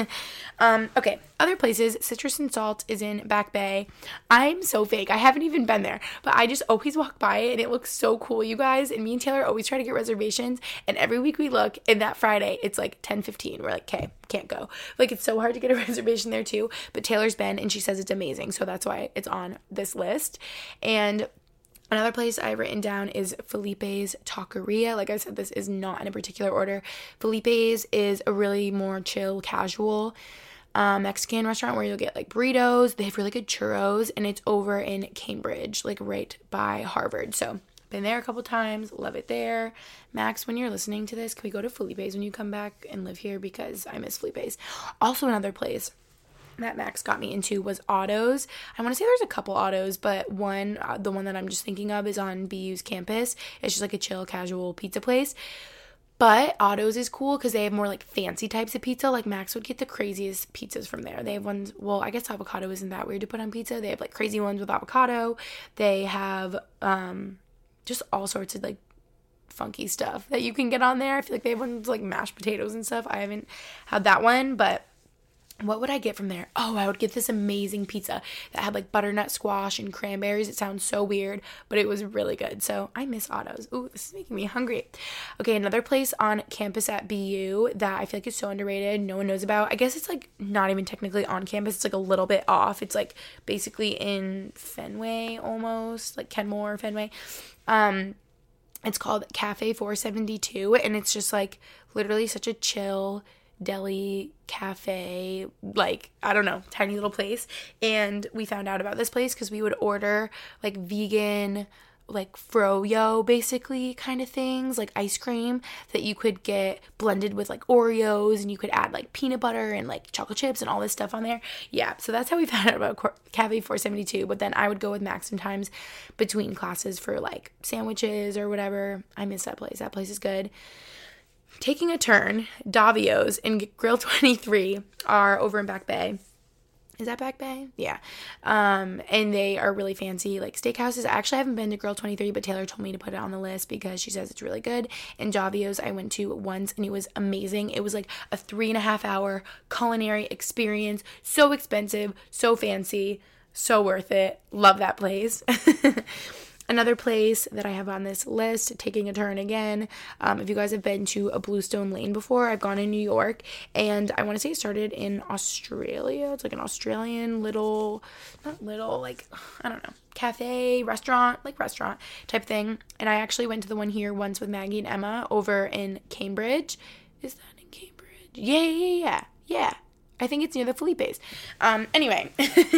um, okay, other places. Citrus and Salt is in Back Bay. I'm so fake. I haven't even been there, but I just always walk by it and it looks so cool, you guys. And me and Taylor always try to get reservations, and every week we look, and that Friday it's like ten fifteen. We're like, okay, can't go. Like, it's so hard to get a reservation there too, but Taylor's been and she says it's amazing, so that's why it's on this list. And another place I've written down is Felipe's Taqueria. Like I said, this is not in a particular order. Felipe's is a really more chill, casual um, Mexican restaurant where you'll get like burritos. They have really good churros, and it's over in Cambridge, like right by Harvard. So been there a couple times, love it there. Max, when you're listening to this, can we go to Felipe's when you come back and live here, because I miss Felipe's. Also, another place that Max got me into was Otto's. I want to say there's a couple Otto's, but one, uh, the one that I'm just thinking of is on B U's campus. It's just like a chill, casual pizza place. But Otto's is cool because they have more like fancy types of pizza. Like Max would get the craziest pizzas from there. They have ones, well, I guess avocado isn't that weird to put on pizza. They have like crazy ones with avocado. They have um, just all sorts of like funky stuff that you can get on there. I feel like they have ones like mashed potatoes and stuff. I haven't had that one, but what would I get from there? Oh, I would get this amazing pizza that had like butternut squash and cranberries. It sounds so weird, but it was really good. So I miss Otto's. Ooh, this is making me hungry. Okay, another place on campus at B U that I feel like is so underrated, no one knows about. I guess it's like not even technically on campus. It's like a little bit off. It's like basically in Fenway almost, like Kenmore, Fenway. Um, it's called Cafe four seventy-two, and it's just like literally such a chill deli cafe, like, I don't know, tiny little place. And we found out about this place because we would order like vegan, like froyo basically kind of things, like ice cream that you could get blended with like Oreos, and you could add like peanut butter and like chocolate chips and all this stuff on there. Yeah, so that's how we found out about Cafe four seventy-two. But then I would go with Max sometimes between classes for like sandwiches or whatever. I miss that place. That place is good. Taking a turn, Davio's and Grill twenty-three are over in Back Bay. Is that Back Bay? Yeah. Um, and they are really fancy, like steakhouses. I actually haven't been to Grill twenty-three, but Taylor told me to put it on the list because she says it's really good. And Davio's I went to once, and it was amazing. It was like a three and a half hour culinary experience. So expensive, so fancy, so worth it. Love that place. Another place that I have on this list, taking a turn again, um, if you guys have been to a Bluestone Lane before, I've gone in New York, and I want to say it started in Australia. It's like an Australian little, not little, like, I don't know, cafe, restaurant, like restaurant type thing. And I actually went to the one here once with Maggie and Emma over in Cambridge. Is that in Cambridge? Yeah, yeah, yeah, yeah. I think it's near the Felipe's. Um, anyway,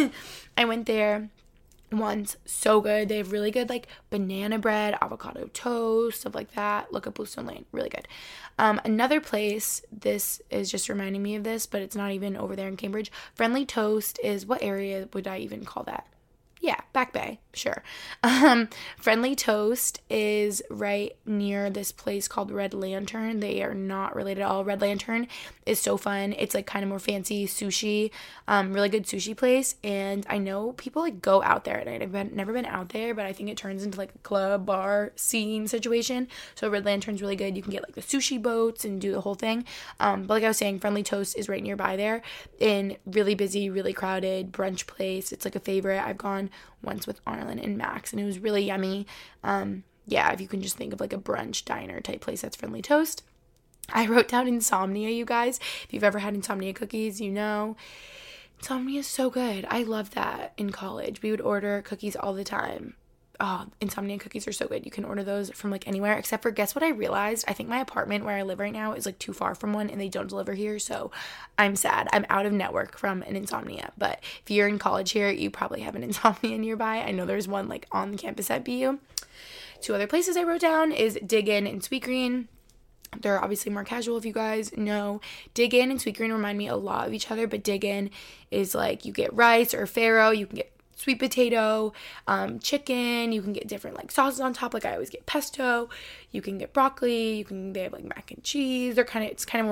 I went there once. So good. They have really good like banana bread, avocado toast, stuff like that. Look up Bluestone Lane. Really good. Um, another place, this is just reminding me of this, but it's not even over there in Cambridge. Friendly Toast is, what area would I even call that? Yeah, Back Bay, sure. Um, Friendly Toast is right near this place called Red Lantern. They are not related at all. Red Lantern is so fun. It's like kind of more fancy sushi, um, really good sushi place. And I know people like go out there at night. I've been, never been out there, but I think it turns into like a club, bar, scene situation. So Red Lantern's really good. You can get like the sushi boats and do the whole thing. Um, but like I was saying, Friendly Toast is right nearby there, in really busy, really crowded brunch place. It's like a favorite. I've gone once with Arlen and Max, and it was really yummy. Um, yeah, if you can just think of like a brunch diner type place, that's Friendly Toast. I wrote down Insomnia, you guys. If you've ever had Insomnia cookies, you know. Insomnia is so good. I loved that in college. We would order cookies all the time. Oh, Insomnia cookies are so good. You can order those from like anywhere, except for, guess what I realized? I think my apartment where I live right now is like too far from one, and they don't deliver here, so I'm sad. I'm out of network from an Insomnia. But if you're in college here, you probably have an Insomnia nearby. I know there's one like on the campus at B U. Two other places I wrote down is Dig In and Sweet Green. They're obviously more casual, if you guys know. Dig In and Sweet Green remind me a lot of each other, but Dig In is like you get rice or farro, you can get sweet potato, um, chicken, you can get different like sauces on top, like I always get pesto, you can get broccoli, you can, they have like mac and cheese. They're kind of, it's kind of more like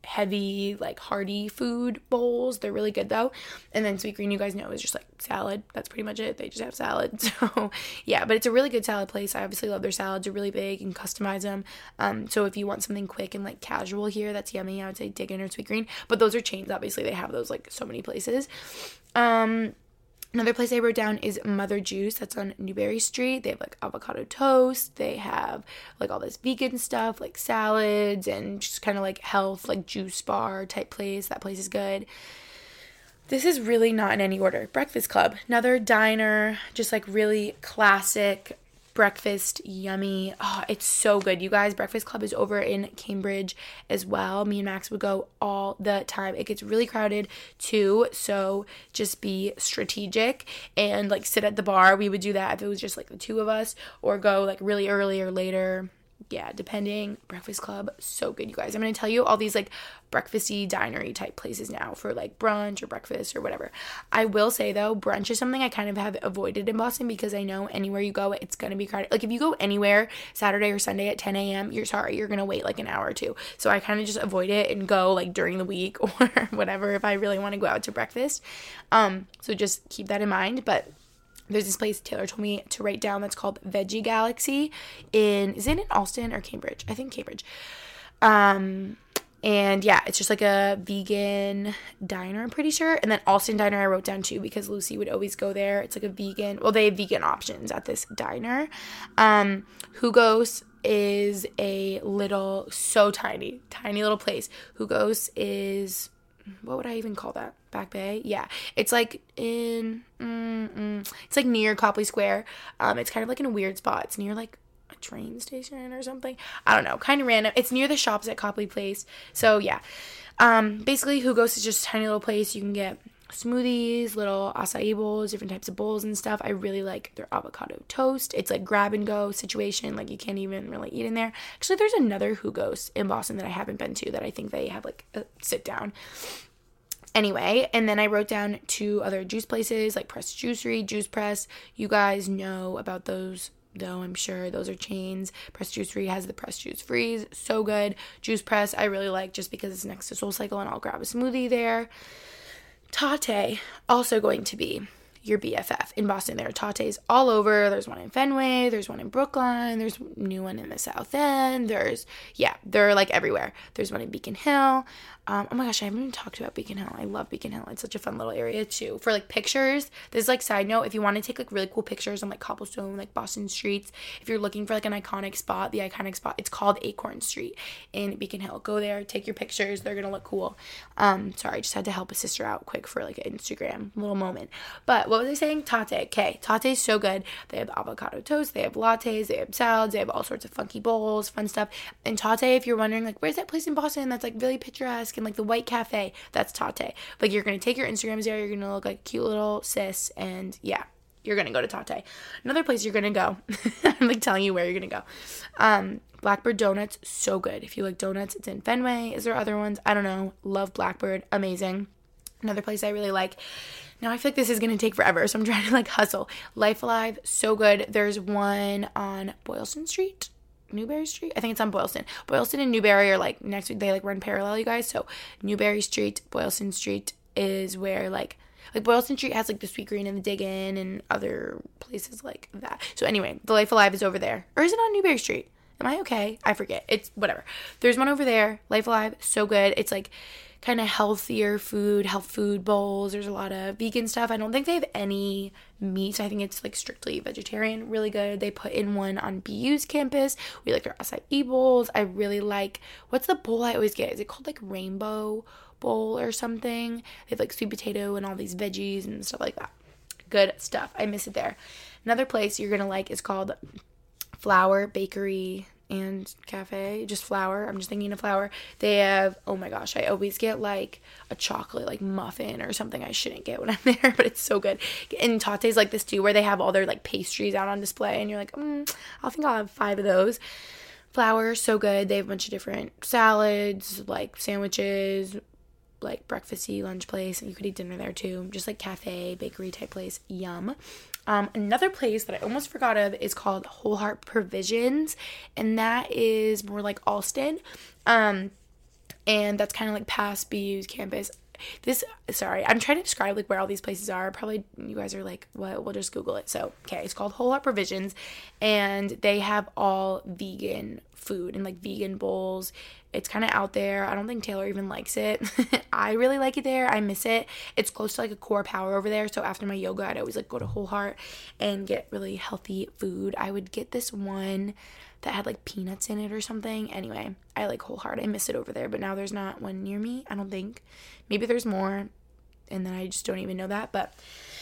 heavy, like hearty food bowls. They're really good though. And then Sweetgreen, you guys know, is just like salad. That's pretty much it. They just have salad. So yeah, but it's a really good salad place. I obviously love their salads. They're really big and customize them. Um, so if you want something quick and like casual here, that's yummy. I would say Dig In or Sweetgreen. But those are chains. Obviously, they have those like so many places. Um, Another place I wrote down is Mother Juice. That's on Newberry Street. They have like avocado toast. They have like all this vegan stuff, like salads and just kind of like health, like juice bar type place. That place is good. This is really not in any order. Breakfast Club. Another diner, just like really classic breakfast, yummy. Oh, it's so good. You guys, Breakfast Club is over in Cambridge as well. Me and Max would go all the time. It gets really crowded too, so just be strategic and like sit at the bar. We would do that if it was just like the two of us, or go like really early or later. Yeah, depending. Breakfast Club, so good, you guys. I'm going to tell you all these like breakfasty, dinery type places now for like brunch or breakfast or whatever. I will say though, brunch is something I kind of have avoided in Boston because I know anywhere you go, it's going to be crowded. Like if you go anywhere Saturday or Sunday at ten a.m., you're sorry, you're going to wait like an hour or two. So I kind of just avoid it and go like during the week or whatever if I really want to go out to breakfast. Um, so just keep that in mind. But there's this place Taylor told me to write down that's called Veggie Galaxy in, is it in Alston or Cambridge? I think Cambridge. Um, and yeah, it's just like a vegan diner, I'm pretty sure. And then Alston Diner I wrote down too because Lucy would always go there. It's like a vegan, well, they have vegan options at this diner. Um, Hugo's is a little, so tiny, tiny little place. Hugo's is, what would I even call that? Back Bay? Yeah. It's like in, mm-mm. it's like near Copley Square. Um, it's kind of like in a weird spot. It's near like a train station or something. I don't know. Kind of random. It's near the shops at Copley Place. So yeah. Um, basically Hugo's is just a tiny little place. You can get smoothies, little acai bowls, different types of bowls and stuff. I really like their avocado toast. It's like grab and go situation. Like you can't even really eat in there. Actually, there's another Hugo's in Boston that I haven't been to that I think they have like a sit down. Anyway, and then I wrote down two other juice places like Press Juicery, Juice Press. You guys know about those though, I'm sure. Those are chains. Press Juicery has the Press Juice Freeze. So good. Juice Press I really like just because it's next to SoulCycle and I'll grab a smoothie there. Tate, also going to be your B F F in Boston. There are Tates all over. There's one in Fenway. There's one in Brookline. There's a new one in the South End. There's, yeah, they're like everywhere. There's one in Beacon Hill. Um, oh my gosh, I haven't even talked about Beacon Hill. I love Beacon Hill. It's such a fun little area too. For like pictures, this is like side note, if you want to take like really cool pictures on like cobblestone, like Boston streets, if you're looking for like an iconic spot, the iconic spot, it's called Acorn Street in Beacon Hill. Go there, take your pictures. They're going to look cool. Um, sorry, I just had to help a sister out quick for like an Instagram little moment. But what was I saying? Tate. Okay, Tate's so good. They have avocado toast, they have lattes, they have salads, they have all sorts of funky bowls, fun stuff. And Tate, if you're wondering like, where's that place in Boston that's like really picturesque and like the White Cafe, that's Tate. Like you're going to take your Instagrams there, you're going to look like a cute little sis, and yeah, you're going to go to Tate. Another place you're going to go, I'm like telling you where you're going to go. Um, Blackbird Donuts, so good. If you like donuts, it's in Fenway. Is there other ones? I don't know. Love Blackbird, amazing. Another place I really like. Now I feel like this is going to take forever, so I'm trying to like hustle. Life Alive, so good. There's one on Boylston Street. Newberry Street? I think it's on Boylston. Boylston and Newberry are like next week. They like run parallel, you guys. So Newberry Street, Boylston Street is where like, like Boylston Street has like the Sweetgreen and the Dig In and other places like that. So anyway, the Life Alive is over there. Or is it on Newberry Street? Am I okay? I forget. It's whatever. There's one over there. Life Alive, so good. It's like kind of healthier food, health food bowls. There's a lot of vegan stuff. I don't think they have any meat. I think it's like strictly vegetarian. Really good. They put in one on B U's campus. We like their acai bowls. I really like, what's the bowl I always get? Is it called like Rainbow Bowl or something? They have like sweet potato and all these veggies and stuff like that. Good stuff. I miss it there. Another place you're going to like is called Flour Bakery and Cafe, just Flour. I'm just thinking of Flour. They have, oh my gosh, I always get like a chocolate like muffin or something I shouldn't get when I'm there, but it's so good. And Tate's like this too, where they have all their like pastries out on display, and you're like, mm, I think I'll have five of those. Flour, so good. They have a bunch of different salads, like sandwiches, like breakfasty lunch place, and you could eat dinner there too. Just like cafe, bakery type place. Yum. Um, another place that I almost forgot of is called Whole Heart Provisions, and that is more like Alston. Um, and that's kind of like past B U's campus. This, sorry, I'm trying to describe like where all these places are. Probably you guys are like, what? We'll just Google it. So, okay, it's called Whole Heart Provisions, and they have all vegan food and like vegan bowls. It's kind of out there. I don't think Taylor even likes it. I really like it there. I miss it. It's close to like a Core Power over there. So after my yoga, I'd always like go to Whole Heart and get really healthy food. I would get this one that had like peanuts in it or something. Anyway, I like Whole Heart. I miss it over there, but now there's not one near me, I don't think. Maybe there's more, and then I just don't even know that. But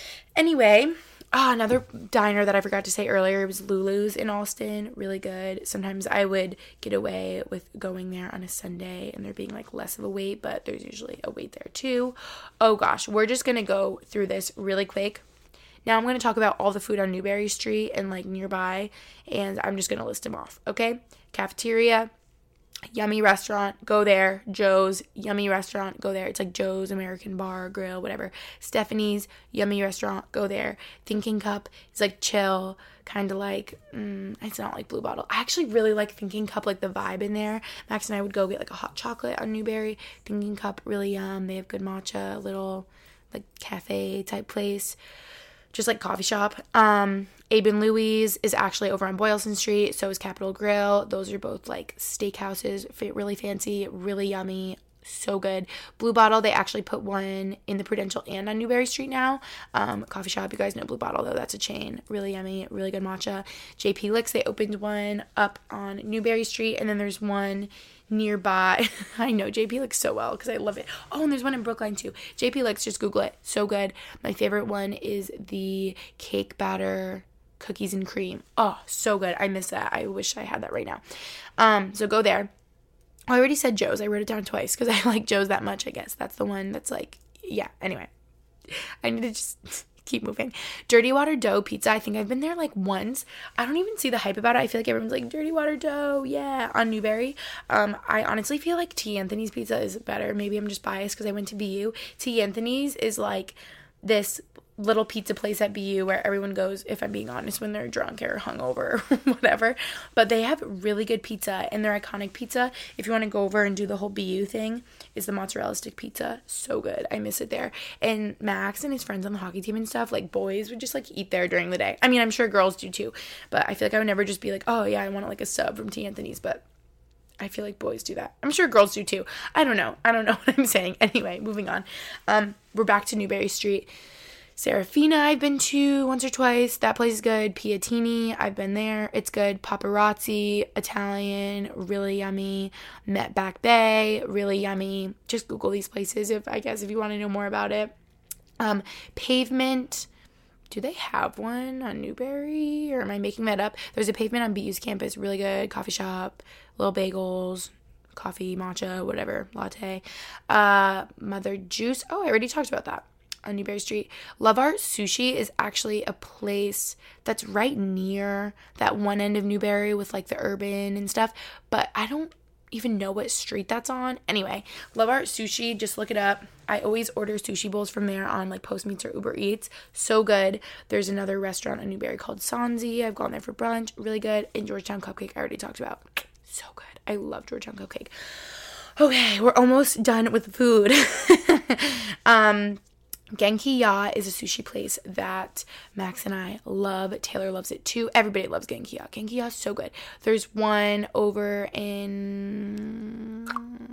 anyway, oh, another diner that I forgot to say earlier was Lulu's in Austin. Really good. Sometimes I would get away with going there on a Sunday and there being like less of a wait, but there's usually a wait there too. Oh gosh, we're just gonna go through this really quick. Now I'm going to talk about all the food on Newberry Street and like nearby, and I'm just going to list them off, okay? Cafeteria, yummy restaurant, go there. Joe's, yummy restaurant, go there. It's like Joe's American Bar, Grill, whatever. Stephanie's, yummy restaurant, go there. Thinking Cup is like chill, kind of like, mm, it's not like Blue Bottle. I actually really like Thinking Cup, like the vibe in there. Max and I would go get like a hot chocolate on Newberry. Thinking Cup, really yum. They have good matcha, little like cafe type place. Just like coffee shop. Um, Abe and Louie's is actually over on Boylston Street. So is Capitol Grill. Those are both like steakhouses. Really fancy, really yummy, so good. Blue Bottle, they actually put one in the Prudential and on Newberry Street now. Um, coffee shop, you guys know Blue Bottle though. That's a chain. Really yummy, really good matcha. J P Licks, they opened one up on Newberry Street, and then there's one nearby. I know J P Licks so well because I love it. Oh, and there's one in Brookline too. J P Licks, just Google it. So good. My favorite one is the cake batter cookies and cream. Oh, so good. I miss that. I wish I had that right now. Um, so go there. I already said Joe's. I wrote it down twice because I like Joe's that much, I guess. That's the one that's like, yeah. Anyway, I need to just keep moving. Dirty Water Dough Pizza. I think I've been there like once. I don't even see the hype about it. I feel like everyone's like, Dirty Water Dough, yeah, on Newberry. Um, I honestly feel like T. Anthony's Pizza is better. Maybe I'm just biased because I went to B U. T. Anthony's is like this little pizza place at B U where everyone goes, if I'm being honest, when they're drunk or hungover or whatever. But they have really good pizza, and their iconic pizza, if you want to go over and do the whole B U thing, is the mozzarella stick pizza. So good. I miss it there. And Max and his friends on the hockey team and stuff, like boys would just like eat there during the day. I mean, I'm sure girls do too, but I feel like I would never just be like, oh yeah, I want like a sub from T. Anthony's, but I feel like boys do that. I'm sure girls do too. I don't know. I don't know what I'm saying. Anyway, moving on. Um, we're back to Newberry Street. Serafina I've been to once or twice. That place is good. Piatini, I've been there. It's good. Paparazzi, Italian, really yummy. Met Back Bay, really yummy. Just Google these places if I guess if you want to know more about it. Um, Pavement. Do they have one on Newberry? Or am I making that up? There's a Pavement on B U's campus. Really good. Coffee shop. Little bagels. Coffee, matcha, whatever. Latte. Uh, Mother Juice. Oh, I already talked about that. On Newberry Street. Love Art Sushi is actually a place that's right near that one end of Newberry with like the urban and stuff, but I don't even know what street that's on. Anyway, Love Art Sushi, just look it up. I always order sushi bowls from there on like Postmates or Uber Eats. So good. There's another restaurant in Newberry called Sanzi. I've gone there for brunch. Really good. And Georgetown Cupcake I already talked about. So good. I love Georgetown Cupcake. Okay, we're almost done with food. um Genki Ya is a sushi place that Max and I love. Taylor loves it too. Everybody loves Genki Ya. Genki Ya is so good. There's one over in...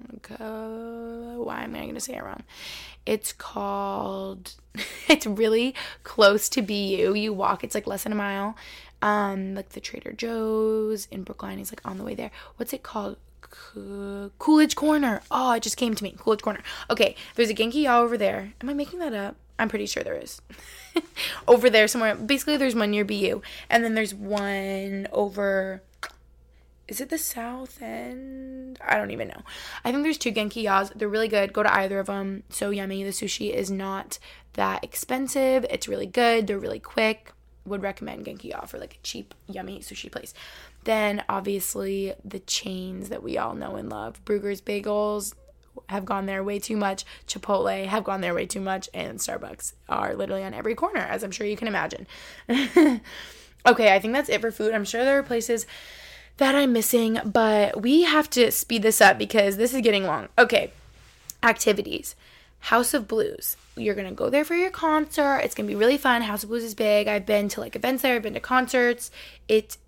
Uh, why am I going to say it wrong? It's called... it's really close to B U. You walk, it's like less than a mile. Um, like the Trader Joe's in Brookline is like on the way there. What's it called? Coolidge Corner. Oh, it just came to me. Coolidge Corner. Okay, there's a Genki Ya over there. Am I making that up? I'm pretty sure there is. Over there somewhere. Basically, there's one near B U. And then there's one over... Is it the south end? I don't even know. I think there's two Genki Yas. They're really good. Go to either of them. So yummy. The sushi is not that expensive. It's really good. They're really quick. Would recommend Genki Ya for like a cheap, yummy sushi place. Then obviously the chains that we all know and love. Bruegger's Bagels have gone there way too much. Chipotle have gone there way too much. And Starbucks are literally on every corner, as I'm sure you can imagine. Okay, I think that's it for food. I'm sure there are places that I'm missing, but we have to speed this up because this is getting long. Okay, activities. House of Blues. You're going to go there for your concert. It's going to be really fun. House of Blues is big. I've been to like events there. I've been to concerts. It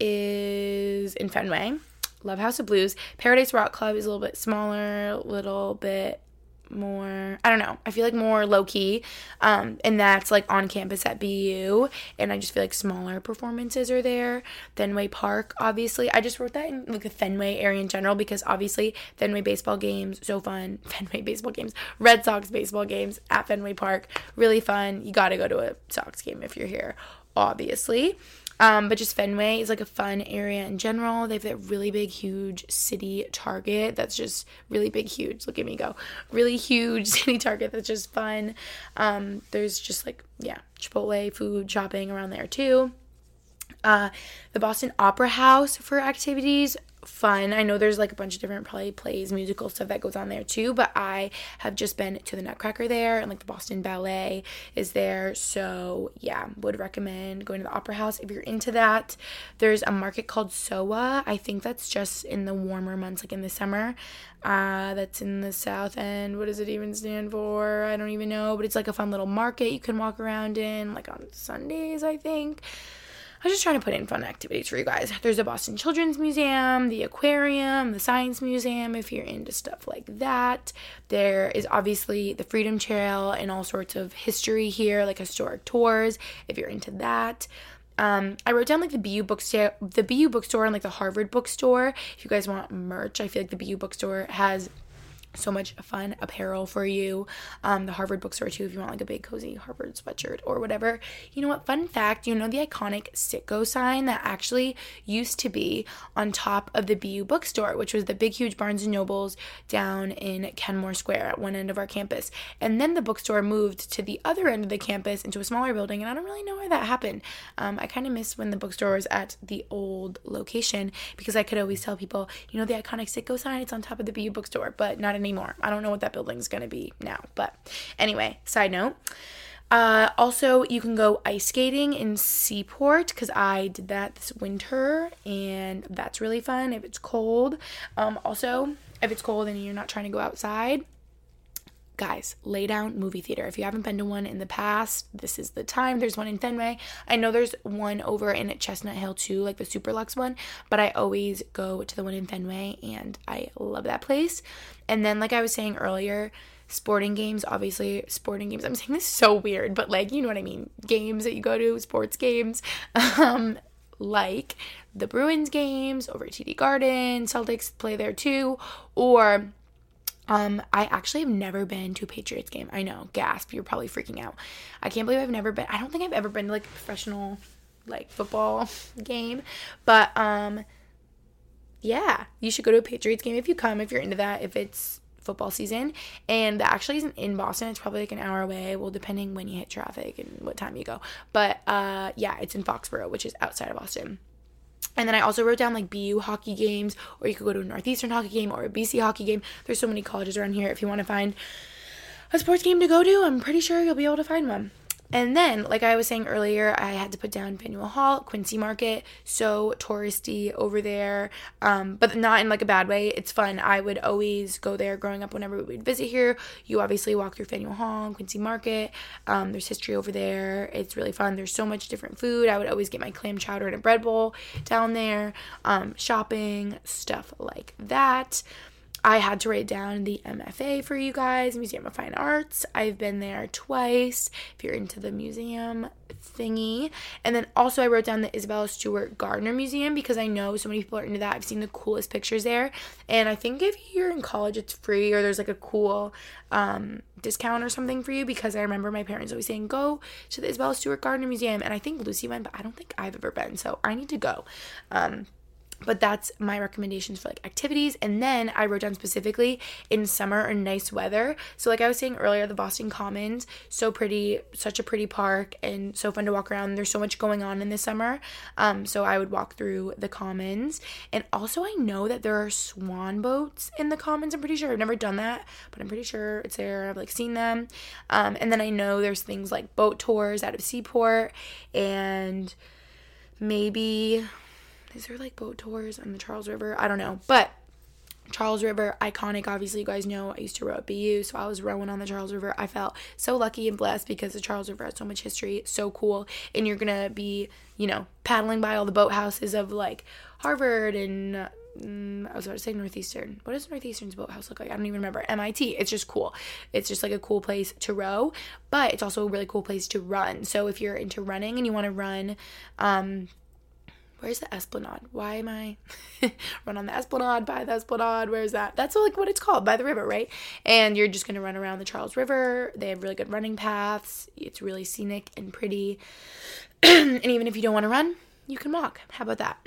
is in Fenway. Love House of Blues. Paradise Rock Club is a little bit smaller, a little bit more, I don't know, I feel like more low-key, um, and that's like on campus at B U, and I just feel like smaller performances are there. Fenway Park, obviously, I just wrote that in like the Fenway area in general, because obviously Fenway baseball games, so fun. Fenway baseball games, Red Sox baseball games at Fenway Park, really fun. You gotta go to a Sox game if you're here, obviously. Um, but just Fenway is like a fun area in general. They have that really big, huge city Target that's just really big, huge. Look at me go. Really huge city Target that's just fun. Um, there's just like, yeah, Chipotle, food, shopping around there too. Uh, the Boston Opera House for activities, fun. I know there's like a bunch of different probably plays, musical stuff that goes on there too, but I have just been to the Nutcracker there, and like the Boston Ballet is there, so yeah, would recommend going to the Opera House if you're into that. There's a market called S O A. I think that's just in the warmer months, like in the summer. Uh, that's in the South End. What does it even stand for? I don't even know, but it's like a fun little market you can walk around in, like on Sundays, I think. I was just trying to put in fun activities for you guys. There's a Boston Children's Museum, the aquarium, the Science Museum, if you're into stuff like that. There is obviously the Freedom Trail and all sorts of history here, like historic tours, if you're into that. Um, I wrote down like the B U bookstore, the B U bookstore and like the Harvard bookstore. If you guys want merch, I feel like the B U bookstore has so much fun apparel for you. Um, the Harvard bookstore too, if you want like a big cozy Harvard sweatshirt or whatever. You know what? Fun fact, you know the iconic Citgo sign that actually used to be on top of the B U bookstore, which was the big huge Barnes and Nobles down in Kenmore Square at one end of our campus. And then the bookstore moved to the other end of the campus into a smaller building, and I don't really know why that happened. Um, I kind of miss when the bookstore was at the old location, because I could always tell people, you know the iconic Citgo sign, it's on top of the B U bookstore, but not anymore. I don't know what that building's going to be now, but anyway, side note. Uh, also, you can go ice skating in Seaport, because I did that this winter, and that's really fun if it's cold. Um, also, if it's cold and you're not trying to go outside, guys, lay down movie theater. If you haven't been to one in the past, this is the time. There's one in Fenway. I know there's one over in Chestnut Hill too, like the Super Lux one, but I always go to the one in Fenway, and I love that place. And then, like I was saying earlier, sporting games, obviously sporting games. I'm saying this so weird, but like, you know what I mean? Games that you go to, sports games, um, like the Bruins games over at T D Garden, Celtics play there too, or Um, I actually have never been to a Patriots game. I know, gasp, you're probably freaking out. I can't believe I've never been, I don't think I've ever been to like a professional like football game, but um, yeah, you should go to a Patriots game if you come, if you're into that, if it's football season. And that actually isn't in Boston. It's probably like an hour away, well, depending when you hit traffic and what time you go. But uh, yeah, it's in Foxborough, which is outside of Boston. And then I also wrote down like B U hockey games, or you could go to a Northeastern hockey game or a B C hockey game. There's so many colleges around here. If you want to find a sports game to go to, I'm pretty sure you'll be able to find one. And then, like I was saying earlier, I had to put down Faneuil Hall, Quincy Market, so touristy over there, um, but not in like a bad way. It's fun. I would always go there growing up whenever we would visit here. You obviously walk through Faneuil Hall and Quincy Market. Um, there's history over there. It's really fun. There's so much different food. I would always get my clam chowder and a bread bowl down there, um, shopping, stuff like that. I had to write down the M F A for you guys, Museum of Fine Arts. I've been there twice, if you're into the museum thingy. And then also I wrote down the Isabella Stewart Gardner Museum, because I know so many people are into that. I've seen the coolest pictures there. And I think if you're in college, it's free, or there's like a cool um, discount or something for you, because I remember my parents always saying, go to the Isabella Stewart Gardner Museum. And I think Lucy went, but I don't think I've ever been, so I need to go. Um, But that's my recommendations for like activities. And then I wrote down specifically in summer or nice weather. So like I was saying earlier, the Boston Commons, so pretty, such a pretty park and so fun to walk around. There's so much going on in the summer. Um, so I would walk through the Commons. And also I know that there are swan boats in the Commons. I'm pretty sure. I've never done that, but I'm pretty sure it's there. I've like seen them. Um, and then I know there's things like boat tours out of Seaport, and maybe is there like boat tours on the Charles River? I don't know, but Charles River, iconic. Obviously, you guys know I used to row at B U, so I was rowing on the Charles River. I felt so lucky and blessed because the Charles River has so much history, so cool, and you're gonna be, you know, paddling by all the boathouses of like Harvard and uh, I was about to say Northeastern. What does Northeastern's boathouse look like? I don't even remember. M I T. It's just cool. It's just like a cool place to row, but it's also a really cool place to run. So if you're into running and you want to run, um, where's the Esplanade? Why am I run on the Esplanade, by the Esplanade? Where's that? That's like what it's called, by the river, right? And you're just going to run around the Charles River. They have really good running paths. It's really scenic and pretty. And even if you don't want to run, you can walk. How about that?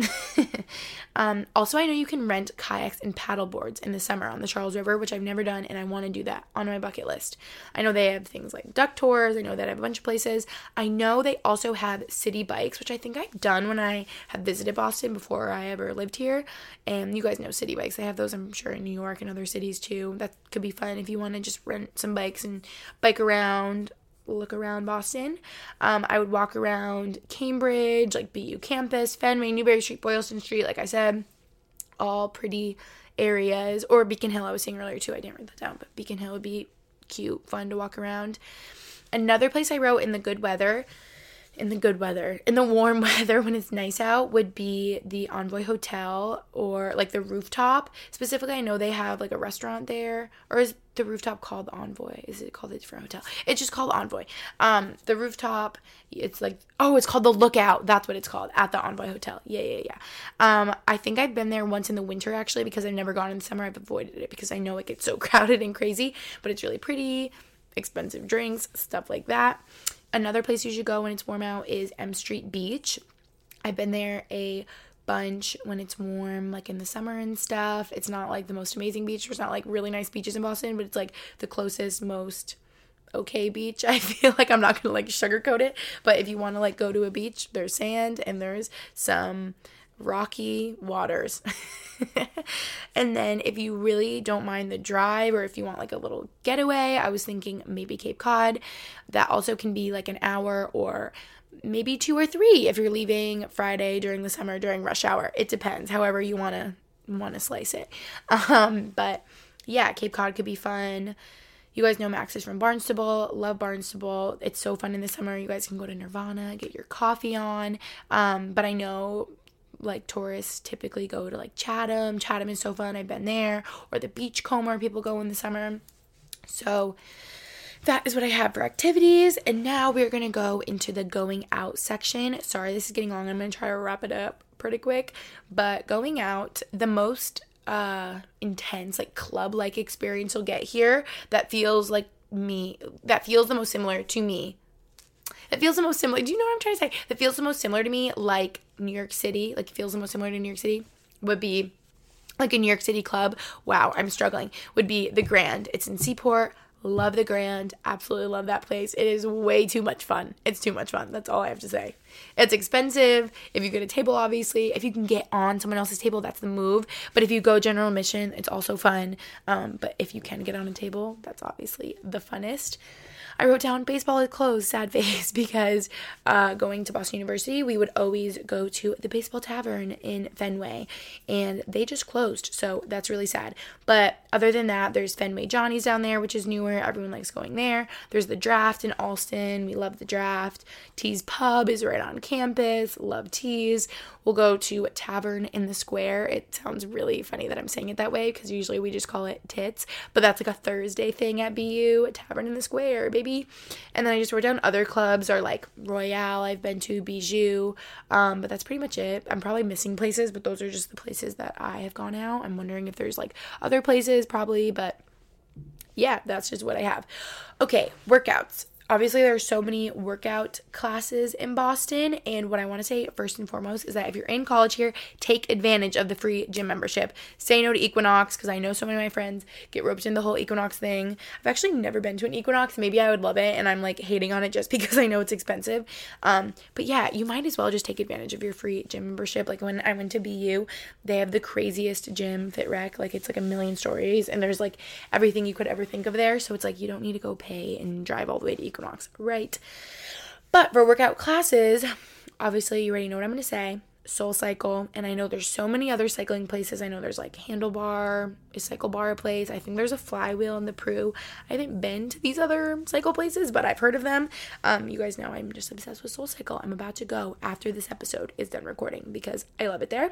um, also, I know you can rent kayaks and paddle boards in the summer on the Charles River, which I've never done, and I want to do that on my bucket list. I know they have things like duck tours. I know that I have a bunch of places. I know they also have city bikes, which I think I've done when I have visited Boston before I ever lived here. And you guys know city bikes. They have those, I'm sure, in New York and other cities too. That could be fun if you want to just rent some bikes and bike around. Look around Boston. Um, I would walk around Cambridge, like B U campus, Fenway, Newbury Street, Boylston Street, like I said, all pretty areas. Or Beacon Hill, I was saying earlier too. I didn't write that down, but Beacon Hill would be cute, fun to walk around. Another place I wrote in the good weather, in the good weather, in the warm weather when it's nice out, would be the Envoy Hotel or like the rooftop. Specifically, I know they have like a restaurant there, or is the rooftop called Envoy? Is it called a different hotel? It's just called Envoy. Um, the rooftop, it's like, oh, it's called the Lookout. That's what it's called, at the Envoy Hotel. Yeah, yeah, yeah. Um, I think I've been there once in the winter, actually, because I've never gone in the summer. I've avoided it because I know it gets so crowded and crazy, but it's really pretty, expensive drinks, stuff like that. Another place you should go when it's warm out is M Street Beach. I've been there a bunch when it's warm, like in the summer and stuff. It's not like the most amazing beach. There's not like really nice beaches in Boston, but it's like the closest, most okay beach. I feel like I'm not gonna like sugarcoat it, but if you want to like go to a beach, there's sand and there's some rocky waters. And then if you really don't mind the drive, or if you want like a little getaway, I was thinking maybe Cape Cod. That also can be like an hour, or maybe two or three if you're leaving Friday during the summer during rush hour. It depends, however you want to want to slice it. Um, but yeah, Cape Cod could be fun. You guys know Max is from Barnstable. Love Barnstable. It's so fun in the summer. You guys can go to Nirvana, get your coffee on. Um, but I know like tourists typically go to like Chatham. Chatham is so fun. I've been there. Or the Beachcomber, people go in the summer. So that is what I have for activities. And now we're going to go into the going out section. Sorry, this is getting long. I'm going to try to wrap it up pretty quick. But going out, the most uh, intense, like club-like experience you'll get here that feels like me, that feels the most similar to me. That feels the most similar. Do you know what I'm trying to say? That feels the most similar to me, like New York City, like feels the most similar to New York City, would be like a New York City club. Wow, I'm struggling. Would be the Grand. It's in Seaport. Love the Grand. Absolutely love that place. It is way too much fun. It's too much fun. That's all I have to say. It's expensive. If you get a table, obviously. If you can get on someone else's table, that's the move. But if you go general admission, it's also fun. Um, but if you can get on a table, that's obviously the funnest. I wrote down baseball is closed, sad face, because uh, going to Boston University, we would always go to the Baseball Tavern in Fenway, and they just closed, so that's really sad. But other than that, there's Fenway Johnny's down there, which is newer. Everyone likes going there. There's the Draft in Allston. We love the Draft. Tees Pub is right on campus. Love Tees. We'll go to a Tavern in the Square. It sounds really funny that I'm saying it that way, because usually we just call it Tits, but that's like a Thursday thing at B U, a Tavern in the Square, baby. And then I just wrote down other clubs are like Royale, I've been to, Bijou, um, but that's pretty much it. I'm probably missing places, but those are just the places that I have gone out. I'm wondering if there's like other places, probably, but yeah, that's just what I have. Okay, workouts. Obviously, there are so many workout classes in Boston, and what I want to say first and foremost is that if you're in college here, take advantage of the free gym membership. Say no to Equinox, because I know so many of my friends get roped in the whole Equinox thing. I've actually never been to an Equinox. Maybe I would love it, and I'm like hating on it just because I know it's expensive. Um, but yeah, you might as well just take advantage of your free gym membership. Like when I went to B U, they have the craziest gym, FitRec. Like it's like a million stories, and there's like everything you could ever think of there. So it's like you don't need to go pay and drive all the way to Equinox. Right. But for workout classes, obviously you already know what I'm going to say. Soul Cycle, and I know there's so many other cycling places. I know there's like Handlebar, is Cycle Bar a place? I think there's a Flywheel in the Prue. I haven't been to these other cycle places, but I've heard of them. Um, you guys know I'm just obsessed with Soul Cycle. I'm about to go after this episode is done recording because I love it there.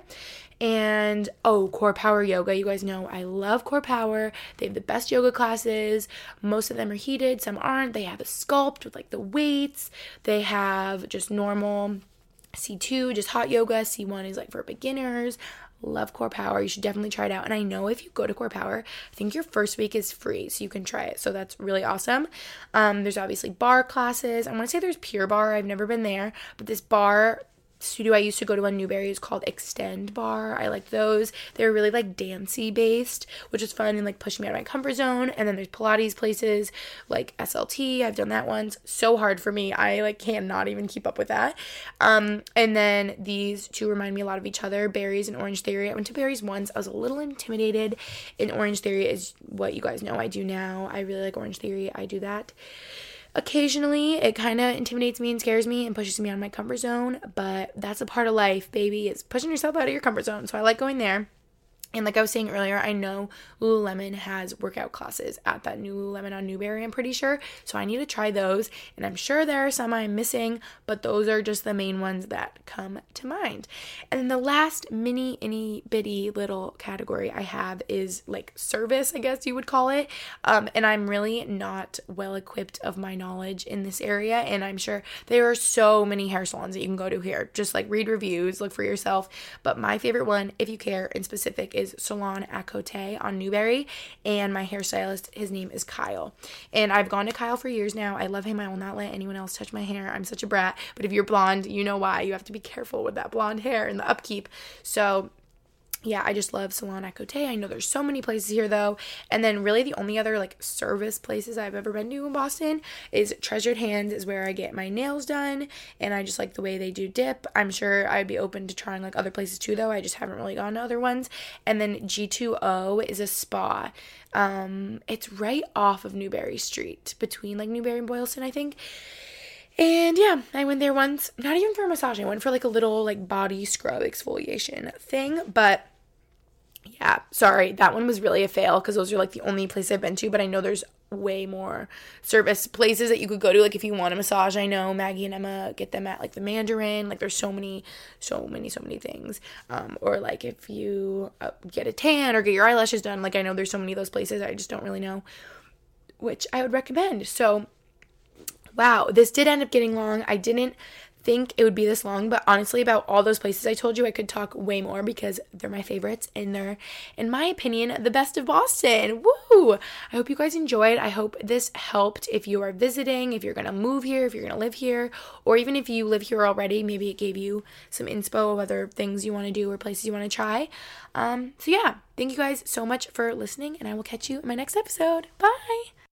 And oh, Core Power Yoga. You guys know I love Core Power. They have the best yoga classes. Most of them are heated, some aren't. They have a sculpt with like the weights. They have just normal C two, just hot yoga. C one is like for beginners. Love Core Power. You should definitely try it out. And I know if you go to Core Power, I think your first week is free, so you can try it. So that's really awesome. Um, there's obviously bar classes. I want to say there's Pure Barre. I've never been there, but this bar studio I used to go to on Newberry is called Extend Bar. I like those. They're really like dancey based, which is fun and like pushing me out of my comfort zone. And then there's Pilates places like S L T. I've done that once. So hard for me. I like cannot even keep up with that. Um, and then these two remind me a lot of each other, Barry's and Orange Theory. I went to Barry's once. I was a little intimidated. And Orange Theory is what you guys know I do now. I really like Orange Theory. I do that occasionally. It kind of intimidates me and scares me and pushes me out of my comfort zone, but that's a part of life, baby. It's pushing yourself out of your comfort zone. So I like going there. And like I was saying earlier, I know Lululemon has workout classes at that new Lululemon on Newberry, I'm pretty sure. So I need to try those. And I'm sure there are some I'm missing, but those are just the main ones that come to mind. And then the last mini, itty bitty little category I have is like service, I guess you would call it. Um, and I'm really not well equipped of my knowledge in this area. And I'm sure there are so many hair salons that you can go to here. Just like read reviews, look for yourself. But my favorite one, if you care in specific, is Salon à Côté on Newberry, and my hairstylist, his name is Kyle, and I've gone to Kyle for years now. I love him. I will not let anyone else touch my hair. I'm such a brat, but if you're blonde, you know why. You have to be careful with that blonde hair and the upkeep. So yeah, I just love Salon à Côté. I know there's so many places here though. And then really the only other like service places I've ever been to in Boston is Treasured Hands, is where I get my nails done. And I just like the way they do dip. I'm sure I'd be open to trying like other places too though. I just haven't really gone to other ones. And then G two O is a spa. Um, it's right off of Newberry Street between like Newberry and Boylston, I think. And yeah, I went there once, not even for a massage. I went for like a little like body scrub exfoliation thing, but yeah, sorry, that one was really a fail because those are like the only places I've been to, but I know there's way more service places that you could go to, like if you want a massage. I know Maggie and Emma get them at like the Mandarin. Like there's so many, so many, so many things. Um, or like if you uh, get a tan or get your eyelashes done, like I know there's so many of those places. I just don't really know which I would recommend. So wow, this did end up getting long. I didn't think it would be this long, but honestly, about all those places I told you, I could talk way more because they're my favorites and they're, in my opinion, the best of Boston. Woo! I hope you guys enjoyed. I hope this helped if you are visiting, if you're going to move here, if you're going to live here, or even if you live here already, maybe it gave you some inspo of other things you want to do or places you want to try. Um, so yeah, thank you guys so much for listening, and I will catch you in my next episode. Bye!